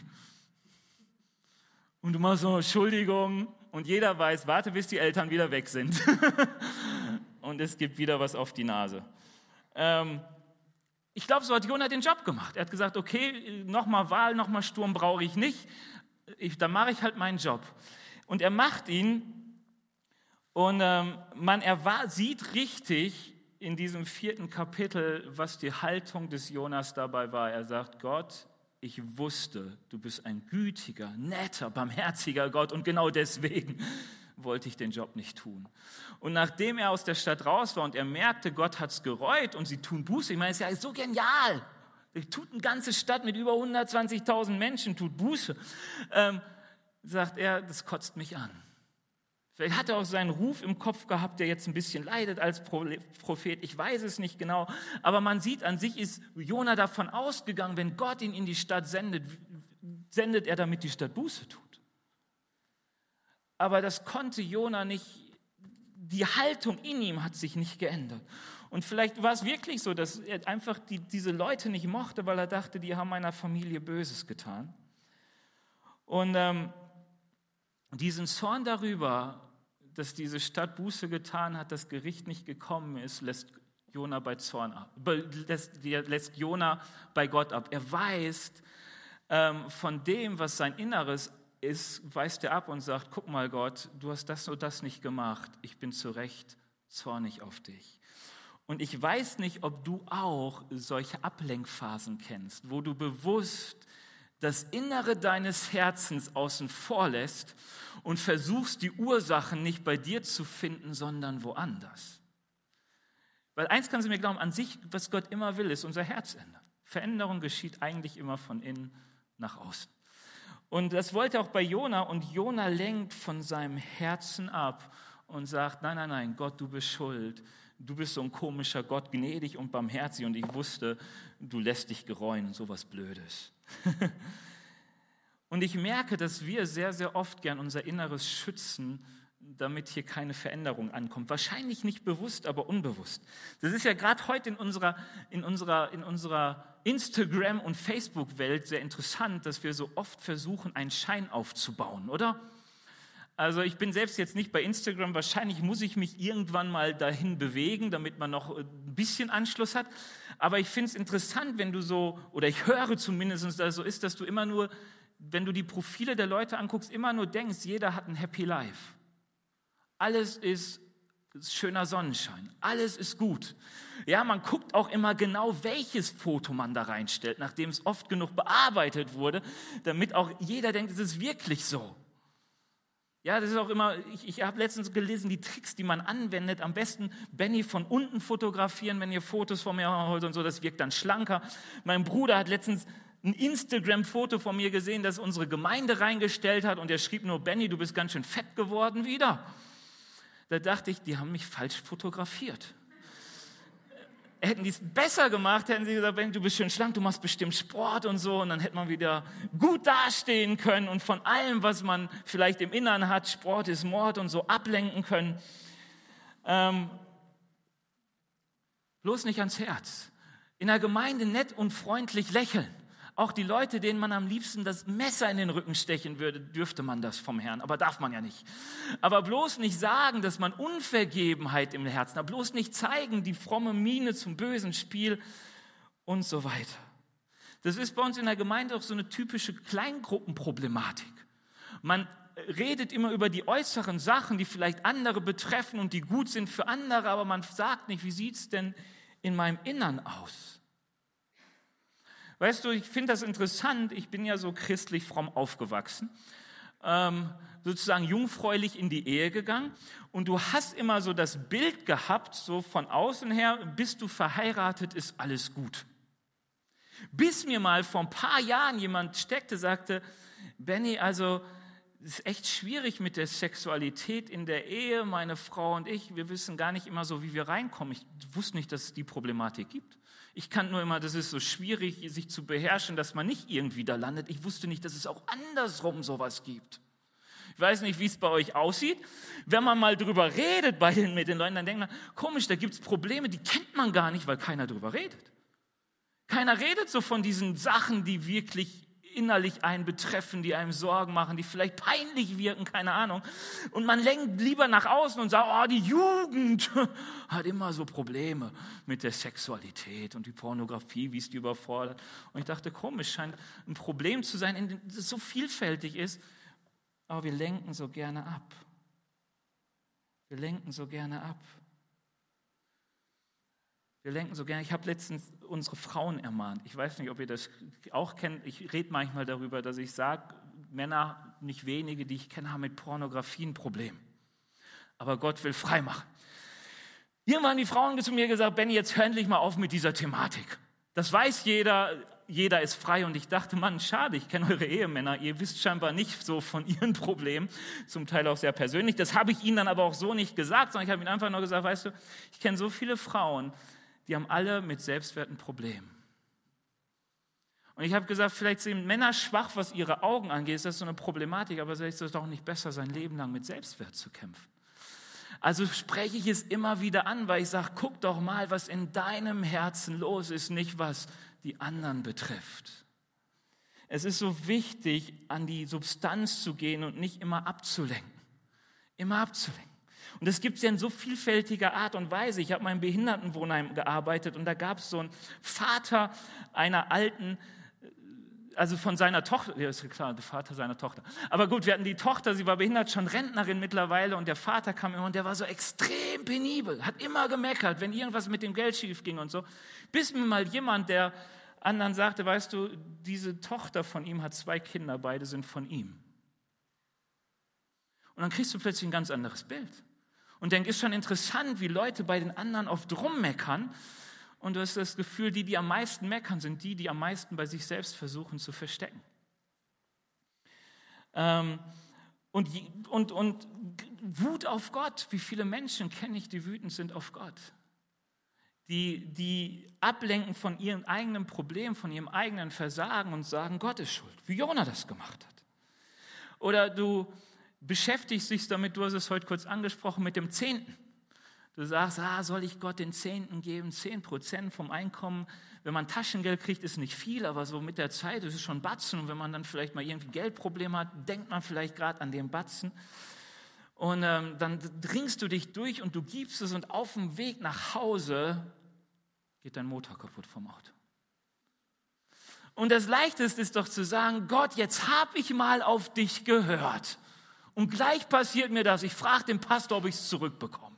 Und du machst so, Entschuldigung, und jeder weiß, warte, bis die Eltern wieder weg sind. Und es gibt wieder was auf die Nase. Ähm, ich glaube, so hat Jona den Job gemacht. Er hat gesagt, okay, nochmal Wahl, nochmal Sturm brauche ich nicht. Ich, dann mache ich halt meinen Job. Und er macht ihn. Und ähm, man erwar- sieht richtig in diesem vierten Kapitel, was die Haltung des Jonas dabei war. Er sagt, Gott, ich wusste, du bist ein gütiger, netter, barmherziger Gott und genau deswegen wollte ich den Job nicht tun. Und nachdem er aus der Stadt raus war und er merkte, Gott hat es gereut und sie tun Buße, ich meine, es ist ja so genial. Tut eine ganze Stadt mit über hundertzwanzigtausend Menschen, tut Buße. Ähm, sagt er, das kotzt mich an. Vielleicht hat er auch seinen Ruf im Kopf gehabt, der jetzt ein bisschen leidet als Prophet. Ich weiß es nicht genau. Aber man sieht, an sich ist Jona davon ausgegangen, wenn Gott ihn in die Stadt sendet, sendet er, damit die Stadt Buße tut. Aber das konnte Jona nicht, die Haltung in ihm hat sich nicht geändert. Und vielleicht war es wirklich so, dass er einfach die, diese Leute nicht mochte, weil er dachte, die haben meiner Familie Böses getan. Und ähm, diesen Zorn darüber, dass diese Stadt Buße getan hat, das Gericht nicht gekommen ist, lässt Jona bei Zorn ab, lässt, lässt Jona bei Gott ab. Er weist ähm, von dem, was sein Inneres ist, weist er ab und sagt, guck mal Gott, du hast das und das nicht gemacht, ich bin zu Recht zornig auf dich. Und ich weiß nicht, ob du auch solche Ablenkphasen kennst, wo du bewusst das Innere deines Herzens außen vor lässt und versuchst, die Ursachen nicht bei dir zu finden, sondern woanders. Weil eins kannst du mir glauben, an sich, was Gott immer will, ist unser Herz ändern. Veränderung geschieht eigentlich immer von innen nach außen. Und das wollte er auch bei Jona, und Jona lenkt von seinem Herzen ab und sagt, nein, nein, nein, Gott, du bist schuld. Du bist so ein komischer Gott, gnädig und barmherzig, und ich wusste, du lässt dich gereuen, sowas Blödes. Und ich merke, dass wir sehr, sehr oft gern unser Inneres schützen, damit hier keine Veränderung ankommt. Wahrscheinlich nicht bewusst, aber unbewusst. Das ist ja gerade heute in unserer, in unserer, in unserer Instagram- und Facebook-Welt sehr interessant, dass wir so oft versuchen, einen Schein aufzubauen, oder? Also ich bin selbst jetzt nicht bei Instagram, wahrscheinlich muss ich mich irgendwann mal dahin bewegen, damit man noch ein bisschen Anschluss hat. Aber ich finde es interessant, wenn du so, oder ich höre zumindest, dass es so ist, dass du immer nur, wenn du die Profile der Leute anguckst, immer nur denkst, jeder hat ein Happy Life. Alles ist schöner Sonnenschein, alles ist gut. Ja, man guckt auch immer genau, welches Foto man da reinstellt, nachdem es oft genug bearbeitet wurde, damit auch jeder denkt, es ist wirklich so. Ja, das ist auch immer, ich, ich habe letztens gelesen, die Tricks, die man anwendet, am besten Benny von unten fotografieren, wenn ihr Fotos von mir holt und so, das wirkt dann schlanker. Mein Bruder hat letztens ein Instagram-Foto von mir gesehen, das unsere Gemeinde reingestellt hat, und er schrieb nur, Benny, du bist ganz schön fett geworden wieder. Da dachte ich, die haben mich falsch fotografiert. Hätten die es besser gemacht, hätten sie gesagt, Benny, du bist schön schlank, du machst bestimmt Sport und so, und dann hätte man wieder gut dastehen können und von allem, was man vielleicht im Inneren hat, Sport ist Mord und so, ablenken können. Ähm, bloß nicht ans Herz. In der Gemeinde nett und freundlich lächeln. Auch die Leute, denen man am liebsten das Messer in den Rücken stechen würde, dürfte man das vom Herrn, aber darf man ja nicht. Aber bloß nicht sagen, dass man Unvergebenheit im Herzen hat, bloß nicht zeigen, die fromme Miene zum bösen Spiel und so weiter. Das ist bei uns in der Gemeinde auch so eine typische Kleingruppenproblematik. Man redet immer über die äußeren Sachen, die vielleicht andere betreffen und die gut sind für andere, aber man sagt nicht, wie sieht es denn in meinem Innern aus? Weißt du, ich finde das interessant, ich bin ja so christlich fromm aufgewachsen, ähm, sozusagen jungfräulich in die Ehe gegangen, und du hast immer so das Bild gehabt, so von außen her, bist du verheiratet, ist alles gut. Bis mir mal vor ein paar Jahren jemand steckte, sagte, Benny, also es ist echt schwierig mit der Sexualität in der Ehe, meine Frau und ich, wir wissen gar nicht immer so, wie wir reinkommen. Ich wusste nicht, dass es die Problematik gibt. Ich kannte nur immer, das ist so schwierig, sich zu beherrschen, dass man nicht irgendwie da landet. Ich wusste nicht, dass es auch andersrum sowas gibt. Ich weiß nicht, wie es bei euch aussieht. Wenn man mal drüber redet bei den, mit den Leuten, dann denkt man, komisch, da gibt es Probleme, die kennt man gar nicht, weil keiner drüber redet. Keiner redet so von diesen Sachen, die wirklich innerlich einen betreffen, die einem Sorgen machen, die vielleicht peinlich wirken, keine Ahnung. Und man lenkt lieber nach außen und sagt, oh, die Jugend hat immer so Probleme mit der Sexualität und die Pornografie, wie es die überfordert. Und ich dachte, komisch, scheint ein Problem zu sein, das so vielfältig ist, aber wir lenken so gerne ab. Wir lenken so gerne ab. Wir lenken so gerne. Ich habe letztens unsere Frauen ermahnt. Ich weiß nicht, ob ihr das auch kennt. Ich rede manchmal darüber, dass ich sage, Männer, nicht wenige, die ich kenne, haben mit Pornografie ein Problem. Aber Gott will frei machen. Irgendwann haben die Frauen zu mir gesagt, Benny, jetzt hör endlich mal auf mit dieser Thematik. Das weiß jeder, jeder ist frei. Und ich dachte, Mann, schade, ich kenne eure Ehemänner. Ihr wisst scheinbar nicht so von ihren Problemen, zum Teil auch sehr persönlich. Das habe ich ihnen dann aber auch so nicht gesagt, sondern ich habe ihnen einfach nur gesagt, weißt du, ich kenne so viele Frauen, die haben alle mit Selbstwert ein Problem. Und ich habe gesagt, vielleicht sind Männer schwach, was ihre Augen angeht, ist das so eine Problematik, aber ist es doch nicht besser, sein Leben lang mit Selbstwert zu kämpfen. Also spreche ich es immer wieder an, weil ich sage, guck doch mal, was in deinem Herzen los ist, nicht was die anderen betrifft. Es ist so wichtig, an die Substanz zu gehen und nicht immer abzulenken. Immer abzulenken. Und das gibt es ja in so vielfältiger Art und Weise. Ich habe mal im Behindertenwohnheim gearbeitet und da gab es so einen Vater einer alten, also von seiner Tochter, ja ist klar, der Vater seiner Tochter. Aber gut, wir hatten die Tochter, sie war behindert, schon Rentnerin mittlerweile, und der Vater kam immer und der war so extrem penibel, hat immer gemeckert, wenn irgendwas mit dem Geld schief ging und so. Bis mir mal jemand, der anderen sagte, weißt du, diese Tochter von ihm hat zwei Kinder, beide sind von ihm. Und dann kriegst du plötzlich ein ganz anderes Bild. Und denkst, ist schon interessant, wie Leute bei den anderen oft rummeckern. Und du hast das Gefühl, die, die am meisten meckern, sind die, die am meisten bei sich selbst versuchen zu verstecken. Ähm, und, und, und Wut auf Gott. Wie viele Menschen kenne ich, die wütend sind auf Gott? Die, die ablenken von ihrem eigenen Problem, von ihrem eigenen Versagen und sagen, Gott ist schuld, wie Jona das gemacht hat. Oder du beschäftigst dich damit, du hast es heute kurz angesprochen, mit dem Zehnten. Du sagst, ah, soll ich Gott den Zehnten geben? Zehn Prozent vom Einkommen. Wenn man Taschengeld kriegt, ist nicht viel, aber so mit der Zeit ist es schon Batzen. Und wenn man dann vielleicht mal irgendwie Geldprobleme hat, denkt man vielleicht gerade an den Batzen. Und ähm, dann dringst du dich durch und du gibst es und auf dem Weg nach Hause geht dein Motor kaputt vom Auto. Und das Leichteste ist doch zu sagen, Gott, jetzt habe ich mal auf dich gehört. Und gleich passiert mir das. Ich frage den Pastor, ob ich es zurückbekomme.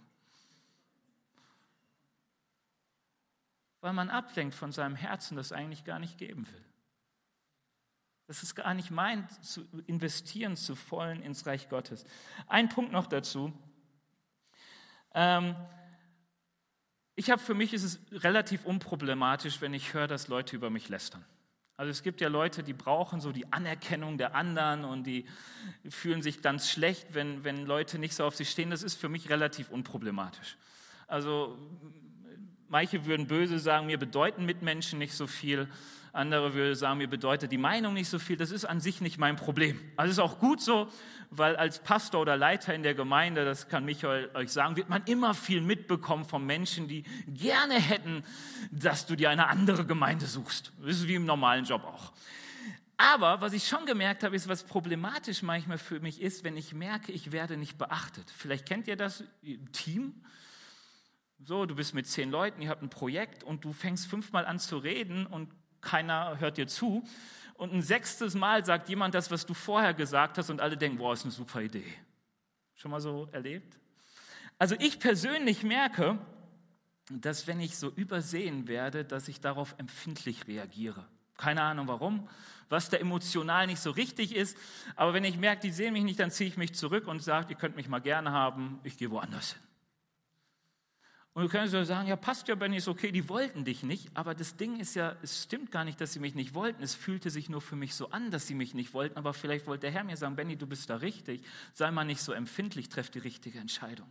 Weil man ablenkt von seinem Herzen, das eigentlich gar nicht geben will. Das es gar nicht meint, zu investieren zu wollen ins Reich Gottes. Ein Punkt noch dazu. Ähm, ich habe für mich ist es relativ unproblematisch, wenn ich höre, dass Leute über mich lästern. Also es gibt ja Leute, die brauchen so die Anerkennung der anderen und die fühlen sich ganz schlecht, wenn, wenn Leute nicht so auf sie stehen. Das ist für mich relativ unproblematisch. Also manche würden böse sagen, mir bedeuten Mitmenschen nicht so viel. Andere würden sagen, mir bedeutet die Meinung nicht so viel. Das ist an sich nicht mein Problem. Also es ist auch gut so, weil als Pastor oder Leiter in der Gemeinde, das kann Michael euch sagen, wird man immer viel mitbekommen von Menschen, die gerne hätten, dass du dir eine andere Gemeinde suchst. Das ist wie im normalen Job auch. Aber was ich schon gemerkt habe, ist, was problematisch manchmal für mich ist, wenn ich merke, ich werde nicht beachtet. Vielleicht kennt ihr das im Team. So, du bist mit zehn Leuten, ihr habt ein Projekt und du fängst fünfmal an zu reden und keiner hört dir zu. Und ein sechstes Mal sagt jemand das, was du vorher gesagt hast und alle denken, wow, ist eine super Idee. Schon mal so erlebt? Also ich persönlich merke, dass wenn ich so übersehen werde, dass ich darauf empfindlich reagiere. Keine Ahnung warum, was da emotional nicht so richtig ist. Aber wenn ich merke, die sehen mich nicht, dann ziehe ich mich zurück und sage, ihr könnt mich mal gerne haben, ich gehe woanders hin. Und du könntest ja sagen, ja passt ja, Benni, ist okay, die wollten dich nicht. Aber das Ding ist ja, es stimmt gar nicht, dass sie mich nicht wollten. Es fühlte sich nur für mich so an, dass sie mich nicht wollten. Aber vielleicht wollte der Herr mir sagen, Benni, du bist da richtig. Sei mal nicht so empfindlich, treff die richtige Entscheidung.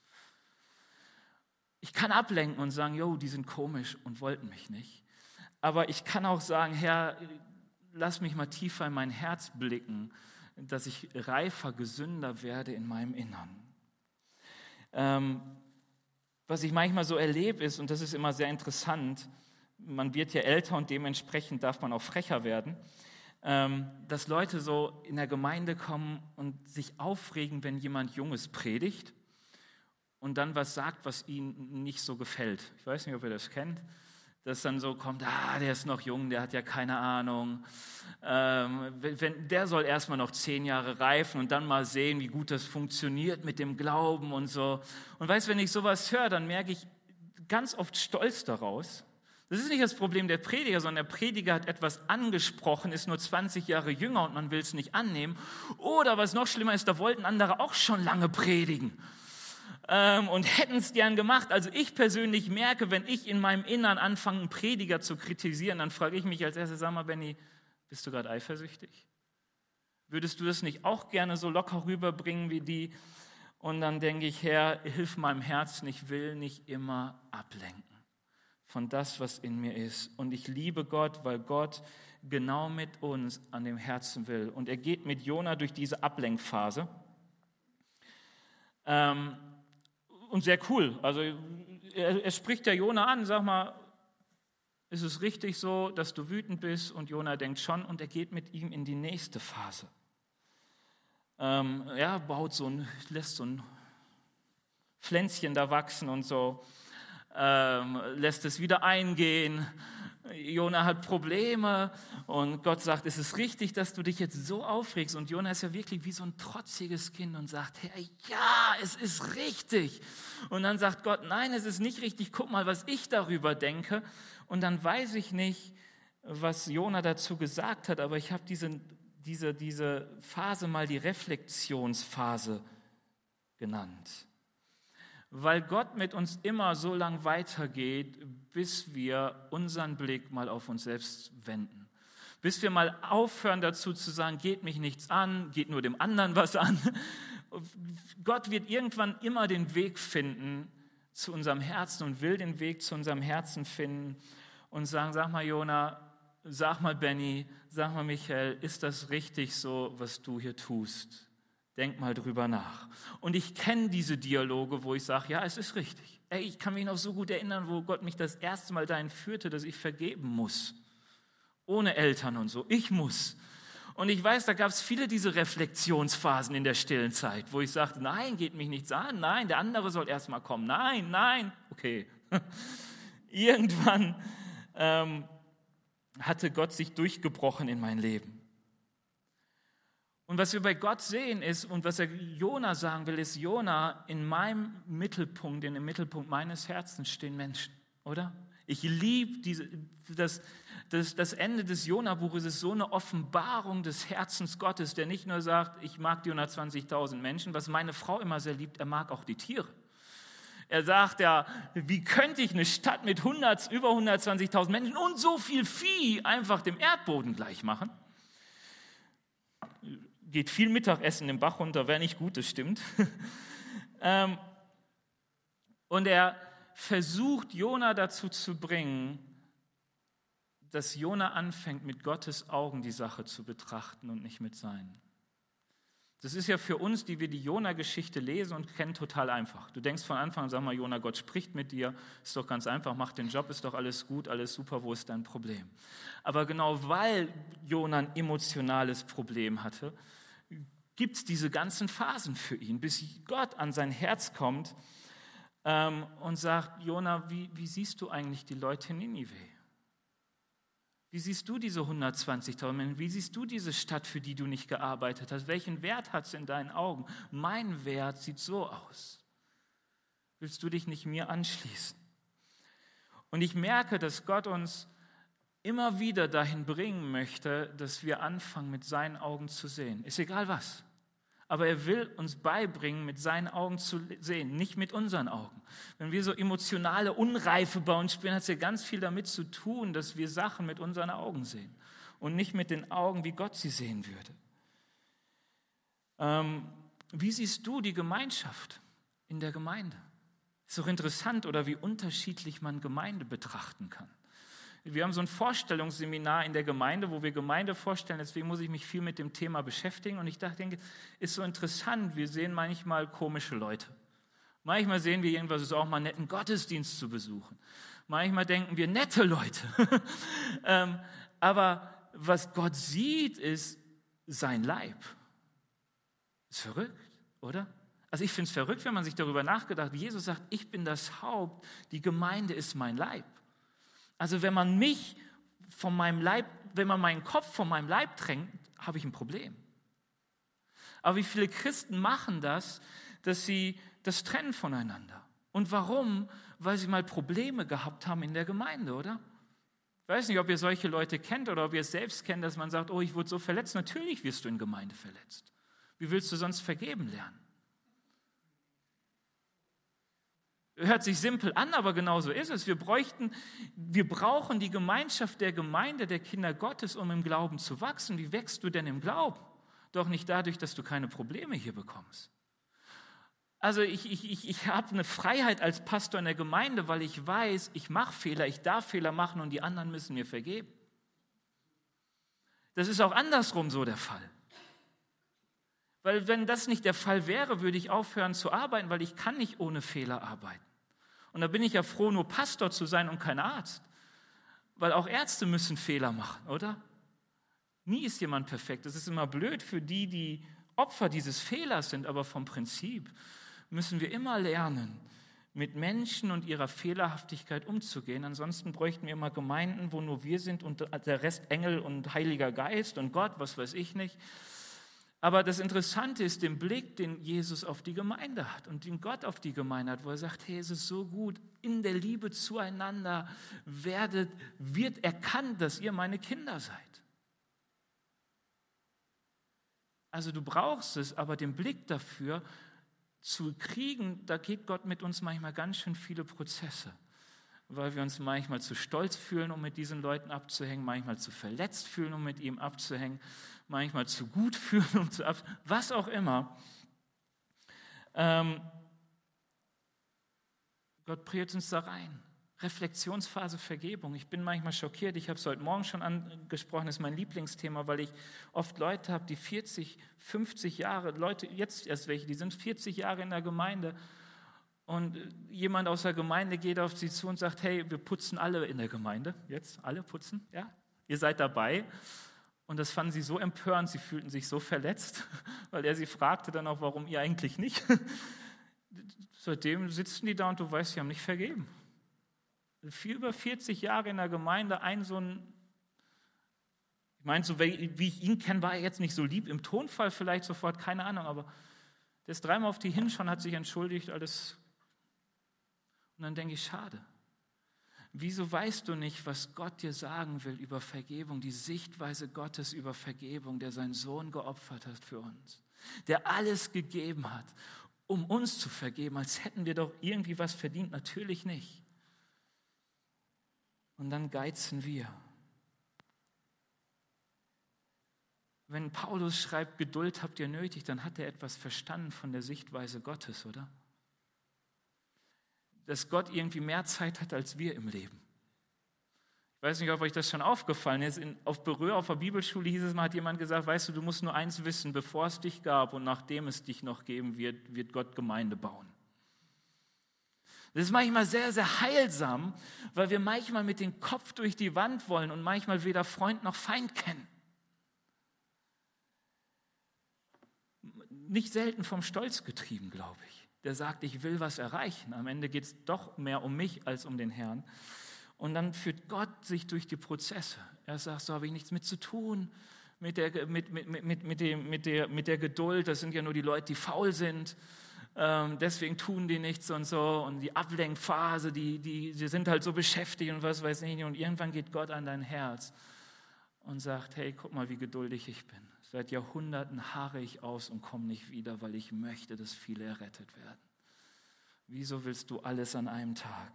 Ich kann ablenken und sagen, jo, die sind komisch und wollten mich nicht. Aber ich kann auch sagen, Herr, lass mich mal tiefer in mein Herz blicken, dass ich reifer, gesünder werde in meinem Innern. Ähm, Was ich manchmal so erlebe ist, und das ist immer sehr interessant, man wird ja älter und dementsprechend darf man auch frecher werden, ähm, dass Leute so in der Gemeinde kommen und sich aufregen, wenn jemand Junges predigt und dann was sagt, was ihnen nicht so gefällt. Ich weiß nicht, ob ihr das kennt, dass dann so kommt, ah, der ist noch jung, der hat ja keine Ahnung. Ähm, wenn, der soll erstmal noch zehn Jahre reifen und dann mal sehen, wie gut das funktioniert mit dem Glauben und so. Und weißt, wenn ich sowas höre, dann merke ich ganz oft Stolz daraus. Das ist nicht das Problem der Prediger, sondern der Prediger hat etwas angesprochen, ist nur zwanzig Jahre jünger und man will es nicht annehmen. Oder was noch schlimmer ist, da wollten andere auch schon lange predigen. Und hätten es gern gemacht. Also ich persönlich merke, wenn ich in meinem Innern anfange, einen Prediger zu kritisieren, dann frage ich mich als erstes, sag mal, Benni, bist du gerade eifersüchtig? Würdest du das nicht auch gerne so locker rüberbringen wie die? Und dann denke ich, Herr, hilf meinem Herzen, ich will nicht immer ablenken von das, was in mir ist. Und ich liebe Gott, weil Gott genau mit uns an dem Herzen will. Und er geht mit Jona durch diese Ablenkphase. Ähm, Und sehr cool. Also er, er spricht ja Jona an, sag mal, ist es richtig so, dass du wütend bist? Und Jona denkt schon und er geht mit ihm in die nächste Phase. Ähm, ja, baut so ein, lässt so ein Pflänzchen da wachsen und so, ähm, lässt es wieder eingehen. Jona hat Probleme und Gott sagt, es ist richtig, dass du dich jetzt so aufregst. Und Jona ist ja wirklich wie so ein trotziges Kind und sagt, Herr, ja, es ist richtig. Und dann sagt Gott, nein, es ist nicht richtig, guck mal, was ich darüber denke. Und dann weiß ich nicht, was Jona dazu gesagt hat, aber ich habe diese, diese, diese Phase mal die Reflexionsphase genannt. Weil Gott mit uns immer so lang weitergeht, bis wir unseren Blick mal auf uns selbst wenden. Bis wir mal aufhören dazu zu sagen, geht mich nichts an, geht nur dem anderen was an. Gott wird irgendwann immer den Weg finden zu unserem Herzen und will den Weg zu unserem Herzen finden und sagen, sag mal Jona, sag mal Benny, sag mal Michael, ist das richtig so, was du hier tust? Denk mal drüber nach. Und ich kenne diese Dialoge, wo ich sage, ja, es ist richtig. Ey, ich kann mich noch so gut erinnern, wo Gott mich das erste Mal dahin führte, dass ich vergeben muss. Ohne Eltern und so. Ich muss. Und ich weiß, da gab es viele diese Reflexionsphasen in der stillen Zeit, wo ich sagte, nein, geht mich nichts an, nein, der andere soll erst mal kommen, nein, nein, okay. Irgendwann ähm, hatte Gott sich durchgebrochen in mein Leben. Und was wir bei Gott sehen ist, und was er Jona sagen will, ist, Jona, in meinem Mittelpunkt, in dem Mittelpunkt meines Herzens stehen Menschen, oder? Ich liebe diese, das, das, das Ende des Jona-Buches ist so eine Offenbarung des Herzens Gottes, der nicht nur sagt, ich mag die hundertzwanzigtausend Menschen, was meine Frau immer sehr liebt, er mag auch die Tiere. Er sagt ja, wie könnte ich eine Stadt mit hundert, über hundertzwanzigtausend Menschen und so viel Vieh einfach dem Erdboden gleich machen? Geht viel Mittagessen im Bach runter, wäre nicht gut, das stimmt. Und er versucht, Jona dazu zu bringen, dass Jona anfängt, mit Gottes Augen die Sache zu betrachten und nicht mit seinen. Das ist ja für uns, die wir die Jona-Geschichte lesen und kennen, total einfach. Du denkst von Anfang an, sag mal, Jona, Gott spricht mit dir, ist doch ganz einfach, mach den Job, ist doch alles gut, alles super, wo ist dein Problem? Aber genau weil Jona ein emotionales Problem hatte, gibt es diese ganzen Phasen für ihn, bis Gott an sein Herz kommt ähm, und sagt, Jona, wie, wie siehst du eigentlich die Leute in Ninive? Wie siehst du diese hundertzwanzigtausend Menschen? Wie siehst du diese Stadt, für die du nicht gearbeitet hast? Welchen Wert hat es in deinen Augen? Mein Wert sieht so aus. Willst du dich nicht mir anschließen? Und ich merke, dass Gott uns immer wieder dahin bringen möchte, dass wir anfangen, mit seinen Augen zu sehen. Ist egal was. Aber er will uns beibringen, mit seinen Augen zu sehen, nicht mit unseren Augen. Wenn wir so emotionale Unreife bei uns spüren, hat es ja ganz viel damit zu tun, dass wir Sachen mit unseren Augen sehen und nicht mit den Augen, wie Gott sie sehen würde. Ähm, wie siehst du die Gemeinschaft in der Gemeinde? Ist doch interessant, oder wie unterschiedlich man Gemeinde betrachten kann. Wir haben so ein Vorstellungsseminar in der Gemeinde, wo wir Gemeinde vorstellen, deswegen muss ich mich viel mit dem Thema beschäftigen. Und ich dachte, ist so interessant, wir sehen manchmal komische Leute. Manchmal sehen wir irgendwas, es ist auch mal nett, einen Gottesdienst zu besuchen. Manchmal denken wir, nette Leute. ähm, aber was Gott sieht, ist sein Leib. Ist verrückt, oder? Also ich finde es verrückt, wenn man sich darüber nachgedacht hat. Jesus sagt, ich bin das Haupt, die Gemeinde ist mein Leib. Also wenn man mich von meinem Leib, wenn man meinen Kopf von meinem Leib trennt, habe ich ein Problem. Aber wie viele Christen machen das, dass sie das trennen voneinander? Und warum? Weil sie mal Probleme gehabt haben in der Gemeinde, oder? Ich weiß nicht, ob ihr solche Leute kennt oder ob ihr es selbst kennt, dass man sagt, oh, ich wurde so verletzt. Natürlich wirst du in Gemeinde verletzt. Wie willst du sonst vergeben lernen? Hört sich simpel an, aber genau so ist es. Wir bräuchten, wir brauchen die Gemeinschaft der Gemeinde, der Kinder Gottes, um im Glauben zu wachsen. Wie wächst du denn im Glauben? Doch nicht dadurch, dass du keine Probleme hier bekommst. Also ich, ich, ich, ich habe eine Freiheit als Pastor in der Gemeinde, weil ich weiß, ich mache Fehler, ich darf Fehler machen und die anderen müssen mir vergeben. Das ist auch andersrum so der Fall. Weil wenn das nicht der Fall wäre, würde ich aufhören zu arbeiten, weil ich kann nicht ohne Fehler arbeiten. Und da bin ich ja froh, nur Pastor zu sein und kein Arzt. Weil auch Ärzte müssen Fehler machen, oder? Nie ist jemand perfekt. Das ist immer blöd für die, die Opfer dieses Fehlers sind, aber vom Prinzip müssen wir immer lernen, mit Menschen und ihrer Fehlerhaftigkeit umzugehen. Ansonsten bräuchten wir immer Gemeinden, wo nur wir sind und der Rest Engel und Heiliger Geist und Gott, was weiß ich nicht. Aber das Interessante ist den Blick, den Jesus auf die Gemeinde hat und den Gott auf die Gemeinde hat, wo er sagt, hey, es ist so gut, in der Liebe zueinander werdet, wird erkannt, dass ihr meine Kinder seid. Also du brauchst es, aber den Blick dafür zu kriegen, da geht Gott mit uns manchmal ganz schön viele Prozesse, weil wir uns manchmal zu stolz fühlen, um mit diesen Leuten abzuhängen, manchmal zu verletzt fühlen, um mit ihm abzuhängen, manchmal zu gut fühlen, um zu abzuhängen, was auch immer. Ähm, Gott bringt uns da rein. Reflexionsphase, Vergebung. Ich bin manchmal schockiert, ich habe es heute Morgen schon angesprochen, das ist mein Lieblingsthema, weil ich oft Leute habe, die vierzig, fünfzig Jahre, Leute, jetzt erst welche, die sind vierzig Jahre in der Gemeinde und jemand aus der Gemeinde geht auf sie zu und sagt, hey, wir putzen alle in der Gemeinde, jetzt alle putzen, ja, ihr seid dabei. Und das fanden sie so empörend, sie fühlten sich so verletzt, weil er sie fragte dann auch, warum ihr eigentlich nicht. Seitdem sitzen die da und du weißt, sie haben nicht vergeben. Viel über vierzig Jahre in der Gemeinde, ein so ein, ich meine, so wie ich ihn kenne, war er jetzt nicht so lieb, im Tonfall vielleicht sofort, keine Ahnung, aber der ist dreimal auf die hinschauen, hat sich entschuldigt, alles. Und dann denke ich, schade. Wieso weißt du nicht, was Gott dir sagen will über Vergebung, die Sichtweise Gottes über Vergebung, der seinen Sohn geopfert hat für uns, der alles gegeben hat, um uns zu vergeben, als hätten wir doch irgendwie was verdient? Natürlich nicht. Und dann geizen wir. Wenn Paulus schreibt, Geduld habt ihr nötig, dann hat er etwas verstanden von der Sichtweise Gottes, oder? Dass Gott irgendwie mehr Zeit hat als wir im Leben. Ich weiß nicht, ob euch das schon aufgefallen ist. In, auf Berühr, auf der Bibelschule hieß es mal, hat jemand gesagt, weißt du, du musst nur eins wissen, bevor es dich gab und nachdem es dich noch geben wird, wird Gott Gemeinde bauen. Das ist manchmal sehr, sehr heilsam, weil wir manchmal mit dem Kopf durch die Wand wollen und manchmal weder Freund noch Feind kennen. Nicht selten vom Stolz getrieben, glaube ich. Der sagt, ich will was erreichen. Am Ende geht es doch mehr um mich als um den Herrn. Und dann führt Gott sich durch die Prozesse. Er sagt, so habe ich nichts mit zu tun, mit der, mit, mit, mit, mit, dem, mit, der, mit der Geduld. Das sind ja nur die Leute, die faul sind. Ähm, deswegen tun die nichts und so. Und die Ablenkphase, die, die, die sind halt so beschäftigt und was weiß ich nicht. Und irgendwann geht Gott an dein Herz und sagt, hey, guck mal, wie geduldig ich bin. Seit Jahrhunderten harre ich aus und komme nicht wieder, weil ich möchte, dass viele errettet werden. Wieso willst du alles an einem Tag?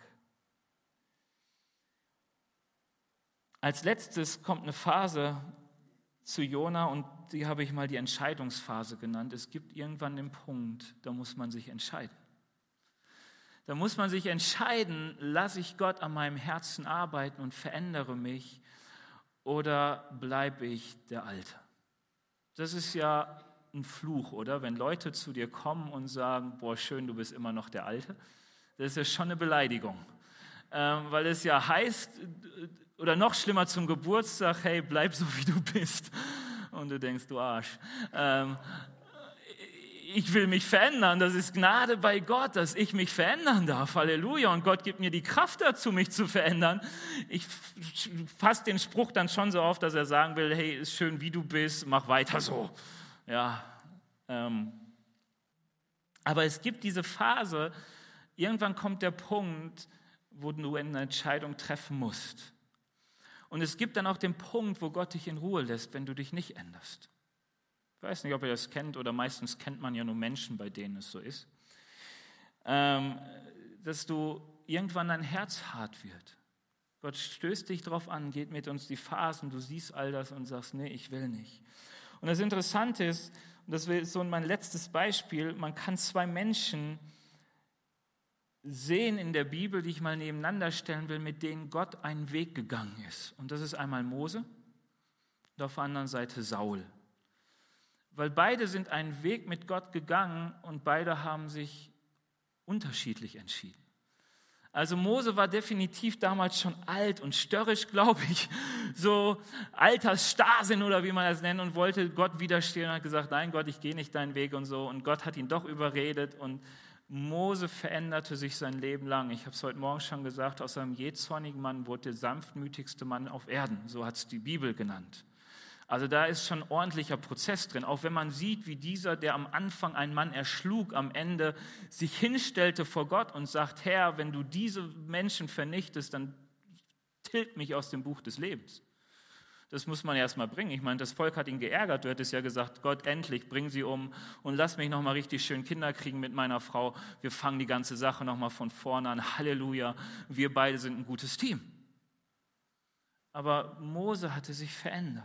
Als letztes kommt eine Phase zu Jona und die habe ich mal die Entscheidungsphase genannt. Es gibt irgendwann den Punkt, da muss man sich entscheiden. Da muss man sich entscheiden, lasse ich Gott an meinem Herzen arbeiten und verändere mich oder bleibe ich der Alte? Das ist ja ein Fluch, oder? Wenn Leute zu dir kommen und sagen, boah, schön, du bist immer noch der Alte. Das ist ja schon eine Beleidigung. Ähm, weil es ja heißt, oder noch schlimmer zum Geburtstag, hey, bleib so, wie du bist. Und du denkst, du Arsch. Ähm, ich will mich verändern. Das ist Gnade bei Gott, dass ich mich verändern darf. Halleluja. Und Gott gibt mir die Kraft dazu, mich zu verändern. Ich fasse den Spruch dann schon so auf, dass er sagen will, hey, ist schön, wie du bist, mach weiter so. Ja. Ähm, aber es gibt diese Phase, irgendwann kommt der Punkt, wo du eine Entscheidung treffen musst. Und es gibt dann auch den Punkt, wo Gott dich in Ruhe lässt, wenn du dich nicht änderst. Ich weiß nicht, ob ihr das kennt, oder meistens kennt man ja nur Menschen, bei denen es so ist. Ähm, dass du irgendwann dein Herz hart wird. Gott stößt dich drauf an, geht mit uns die Phasen, du siehst all das und sagst, nee, ich will nicht. Und das Interessante ist, und das ist so mein letztes Beispiel, man kann zwei Menschen sehen in der Bibel, die ich mal nebeneinander stellen will, mit denen Gott einen Weg gegangen ist. Und das ist einmal Mose und auf der anderen Seite Saul. Weil beide sind einen Weg mit Gott gegangen und beide haben sich unterschiedlich entschieden. Also Mose war definitiv damals schon alt und störrisch, glaube ich, so Altersstarrsinn oder wie man das nennt, und wollte Gott widerstehen und hat gesagt, nein Gott, ich gehe nicht deinen Weg und so. Und Gott hat ihn doch überredet und Mose veränderte sich sein Leben lang. Ich habe es heute Morgen schon gesagt, aus einem jähzornigen Mann wurde der sanftmütigste Mann auf Erden. So hat es die Bibel genannt. Also da ist schon ein ordentlicher Prozess drin. Auch wenn man sieht, wie dieser, der am Anfang einen Mann erschlug, am Ende sich hinstellte vor Gott und sagt, Herr, wenn du diese Menschen vernichtest, dann tilg mich aus dem Buch des Lebens. Das muss man erst mal bringen. Ich meine, das Volk hat ihn geärgert. Du hättest ja gesagt, Gott, endlich, bring sie um und lass mich noch mal richtig schön Kinder kriegen mit meiner Frau. Wir fangen die ganze Sache noch mal von vorne an. Halleluja, wir beide sind ein gutes Team. Aber Mose hatte sich verändert.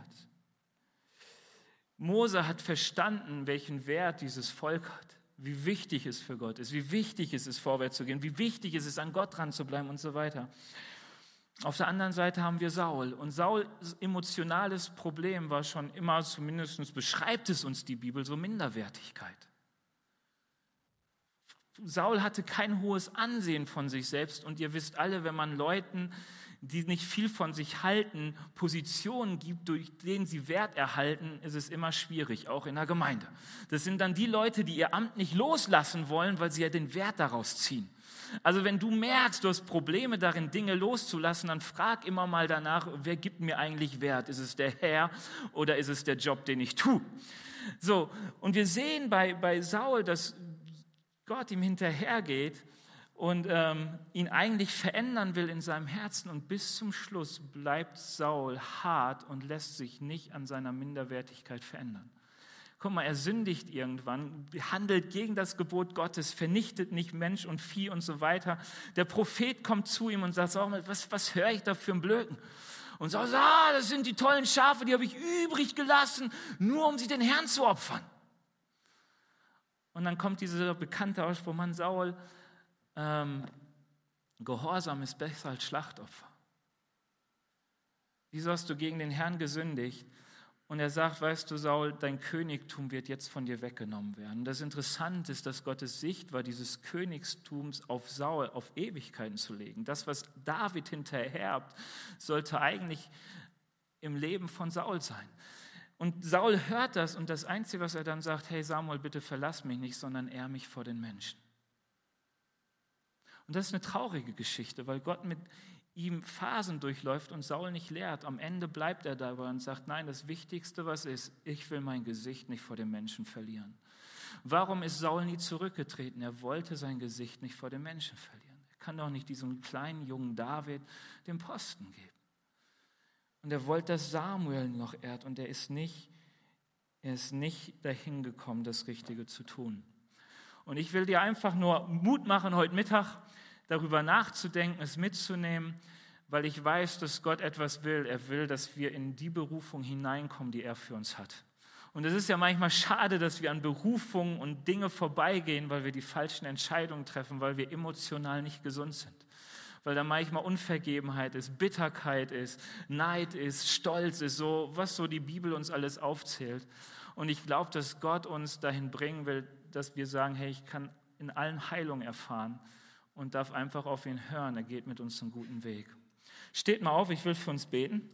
Mose hat verstanden, welchen Wert dieses Volk hat, wie wichtig es für Gott ist, wie wichtig es ist, vorwärts zu gehen, wie wichtig es ist, an Gott dran zu bleiben und so weiter. Auf der anderen Seite haben wir Saul. Und Sauls emotionales Problem war schon immer, zumindest beschreibt es uns die Bibel, so Minderwertigkeit. Saul hatte kein hohes Ansehen von sich selbst. Und ihr wisst alle, wenn man Leuten, die nicht viel von sich halten, Positionen gibt, durch denen sie Wert erhalten, ist es immer schwierig, auch in der Gemeinde. Das sind dann die Leute, die ihr Amt nicht loslassen wollen, weil sie ja den Wert daraus ziehen. Also wenn du merkst, du hast Probleme darin, Dinge loszulassen, dann frag immer mal danach, wer gibt mir eigentlich Wert? Ist es der Herr oder ist es der Job, den ich tue? So, und wir sehen bei, bei Saul, dass Gott ihm hinterhergeht und ähm, ihn eigentlich verändern will in seinem Herzen. Und bis zum Schluss bleibt Saul hart und lässt sich nicht an seiner Minderwertigkeit verändern. Guck mal, er sündigt irgendwann, handelt gegen das Gebot Gottes, vernichtet nicht Mensch und Vieh und so weiter. Der Prophet kommt zu ihm und sagt, sag mal, was, was höre ich da für einen Blöken? Und sagt, ah, das sind die tollen Schafe, die habe ich übrig gelassen, nur um sie den Herrn zu opfern. Und dann kommt dieser bekannte Ausspruch, Mann, Saul, ähm, Gehorsam ist besser als Schlachtopfer. Wieso hast du gegen den Herrn gesündigt? Und er sagt, weißt du, Saul, dein Königtum wird jetzt von dir weggenommen werden. Das Interessante ist, dass Gottes Sicht war, dieses Königtums auf Saul, auf Ewigkeiten zu legen. Das, was David hinterherbt, sollte eigentlich im Leben von Saul sein. Und Saul hört das und das Einzige, was er dann sagt, hey Samuel, bitte verlass mich nicht, sondern ehr mich vor den Menschen. Und das ist eine traurige Geschichte, weil Gott mit ihm Phasen durchläuft und Saul nicht lehrt. Am Ende bleibt er dabei und sagt, nein, das Wichtigste, was ist, ich will mein Gesicht nicht vor den Menschen verlieren. Warum ist Saul nie zurückgetreten? Er wollte sein Gesicht nicht vor den Menschen verlieren. Er kann doch nicht diesem kleinen jungen David den Posten geben. Und er wollte, dass Samuel noch ehrt und er ist nicht, er ist nicht dahin gekommen, das Richtige zu tun. Und ich will dir einfach nur Mut machen, heute Mittag darüber nachzudenken, es mitzunehmen, weil ich weiß, dass Gott etwas will. Er will, dass wir in die Berufung hineinkommen, die er für uns hat. Und es ist ja manchmal schade, dass wir an Berufungen und Dinge vorbeigehen, weil wir die falschen Entscheidungen treffen, weil wir emotional nicht gesund sind. Weil da manchmal Unvergebenheit ist, Bitterkeit ist, Neid ist, Stolz ist, so was so die Bibel uns alles aufzählt. Und ich glaube, dass Gott uns dahin bringen will, dass wir sagen, hey, ich kann in allen Heilung erfahren und darf einfach auf ihn hören. Er geht mit uns einen guten Weg. Steht mal auf, ich will für uns beten.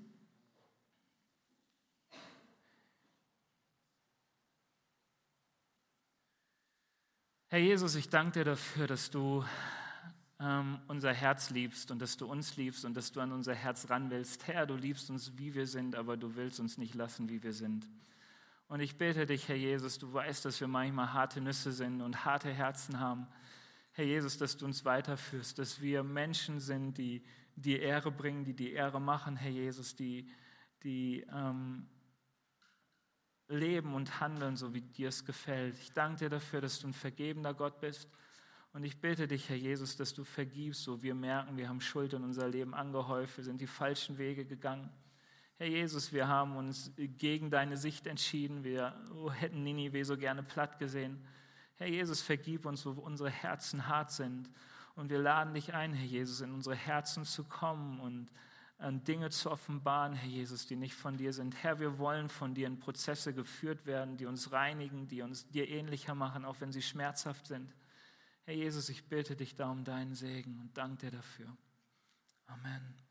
Herr Jesus, ich danke dir dafür, dass du ähm, unser Herz liebst und dass du uns liebst und dass du an unser Herz ran willst. Herr, du liebst uns, wie wir sind, aber du willst uns nicht lassen, wie wir sind. Und ich bete dich, Herr Jesus, du weißt, dass wir manchmal harte Nüsse sind und harte Herzen haben. Herr Jesus, dass du uns weiterführst, dass wir Menschen sind, die die Ehre bringen, die die Ehre machen, Herr Jesus, die, die ähm, leben und handeln, so wie dir es gefällt. Ich danke dir dafür, dass du ein vergebender Gott bist. Und ich bitte dich, Herr Jesus, dass du vergibst, so wir merken, wir haben Schuld in unser Leben angehäuft, wir sind die falschen Wege gegangen. Herr Jesus, wir haben uns gegen deine Sicht entschieden, wir hätten Ninive so gerne platt gesehen. Herr Jesus, vergib uns, wo unsere Herzen hart sind. Und wir laden dich ein, Herr Jesus, in unsere Herzen zu kommen und an Dinge zu offenbaren, Herr Jesus, die nicht von dir sind. Herr, wir wollen von dir in Prozesse geführt werden, die uns reinigen, die uns dir ähnlicher machen, auch wenn sie schmerzhaft sind. Herr Jesus, ich bitte dich da um deinen Segen und danke dir dafür. Amen.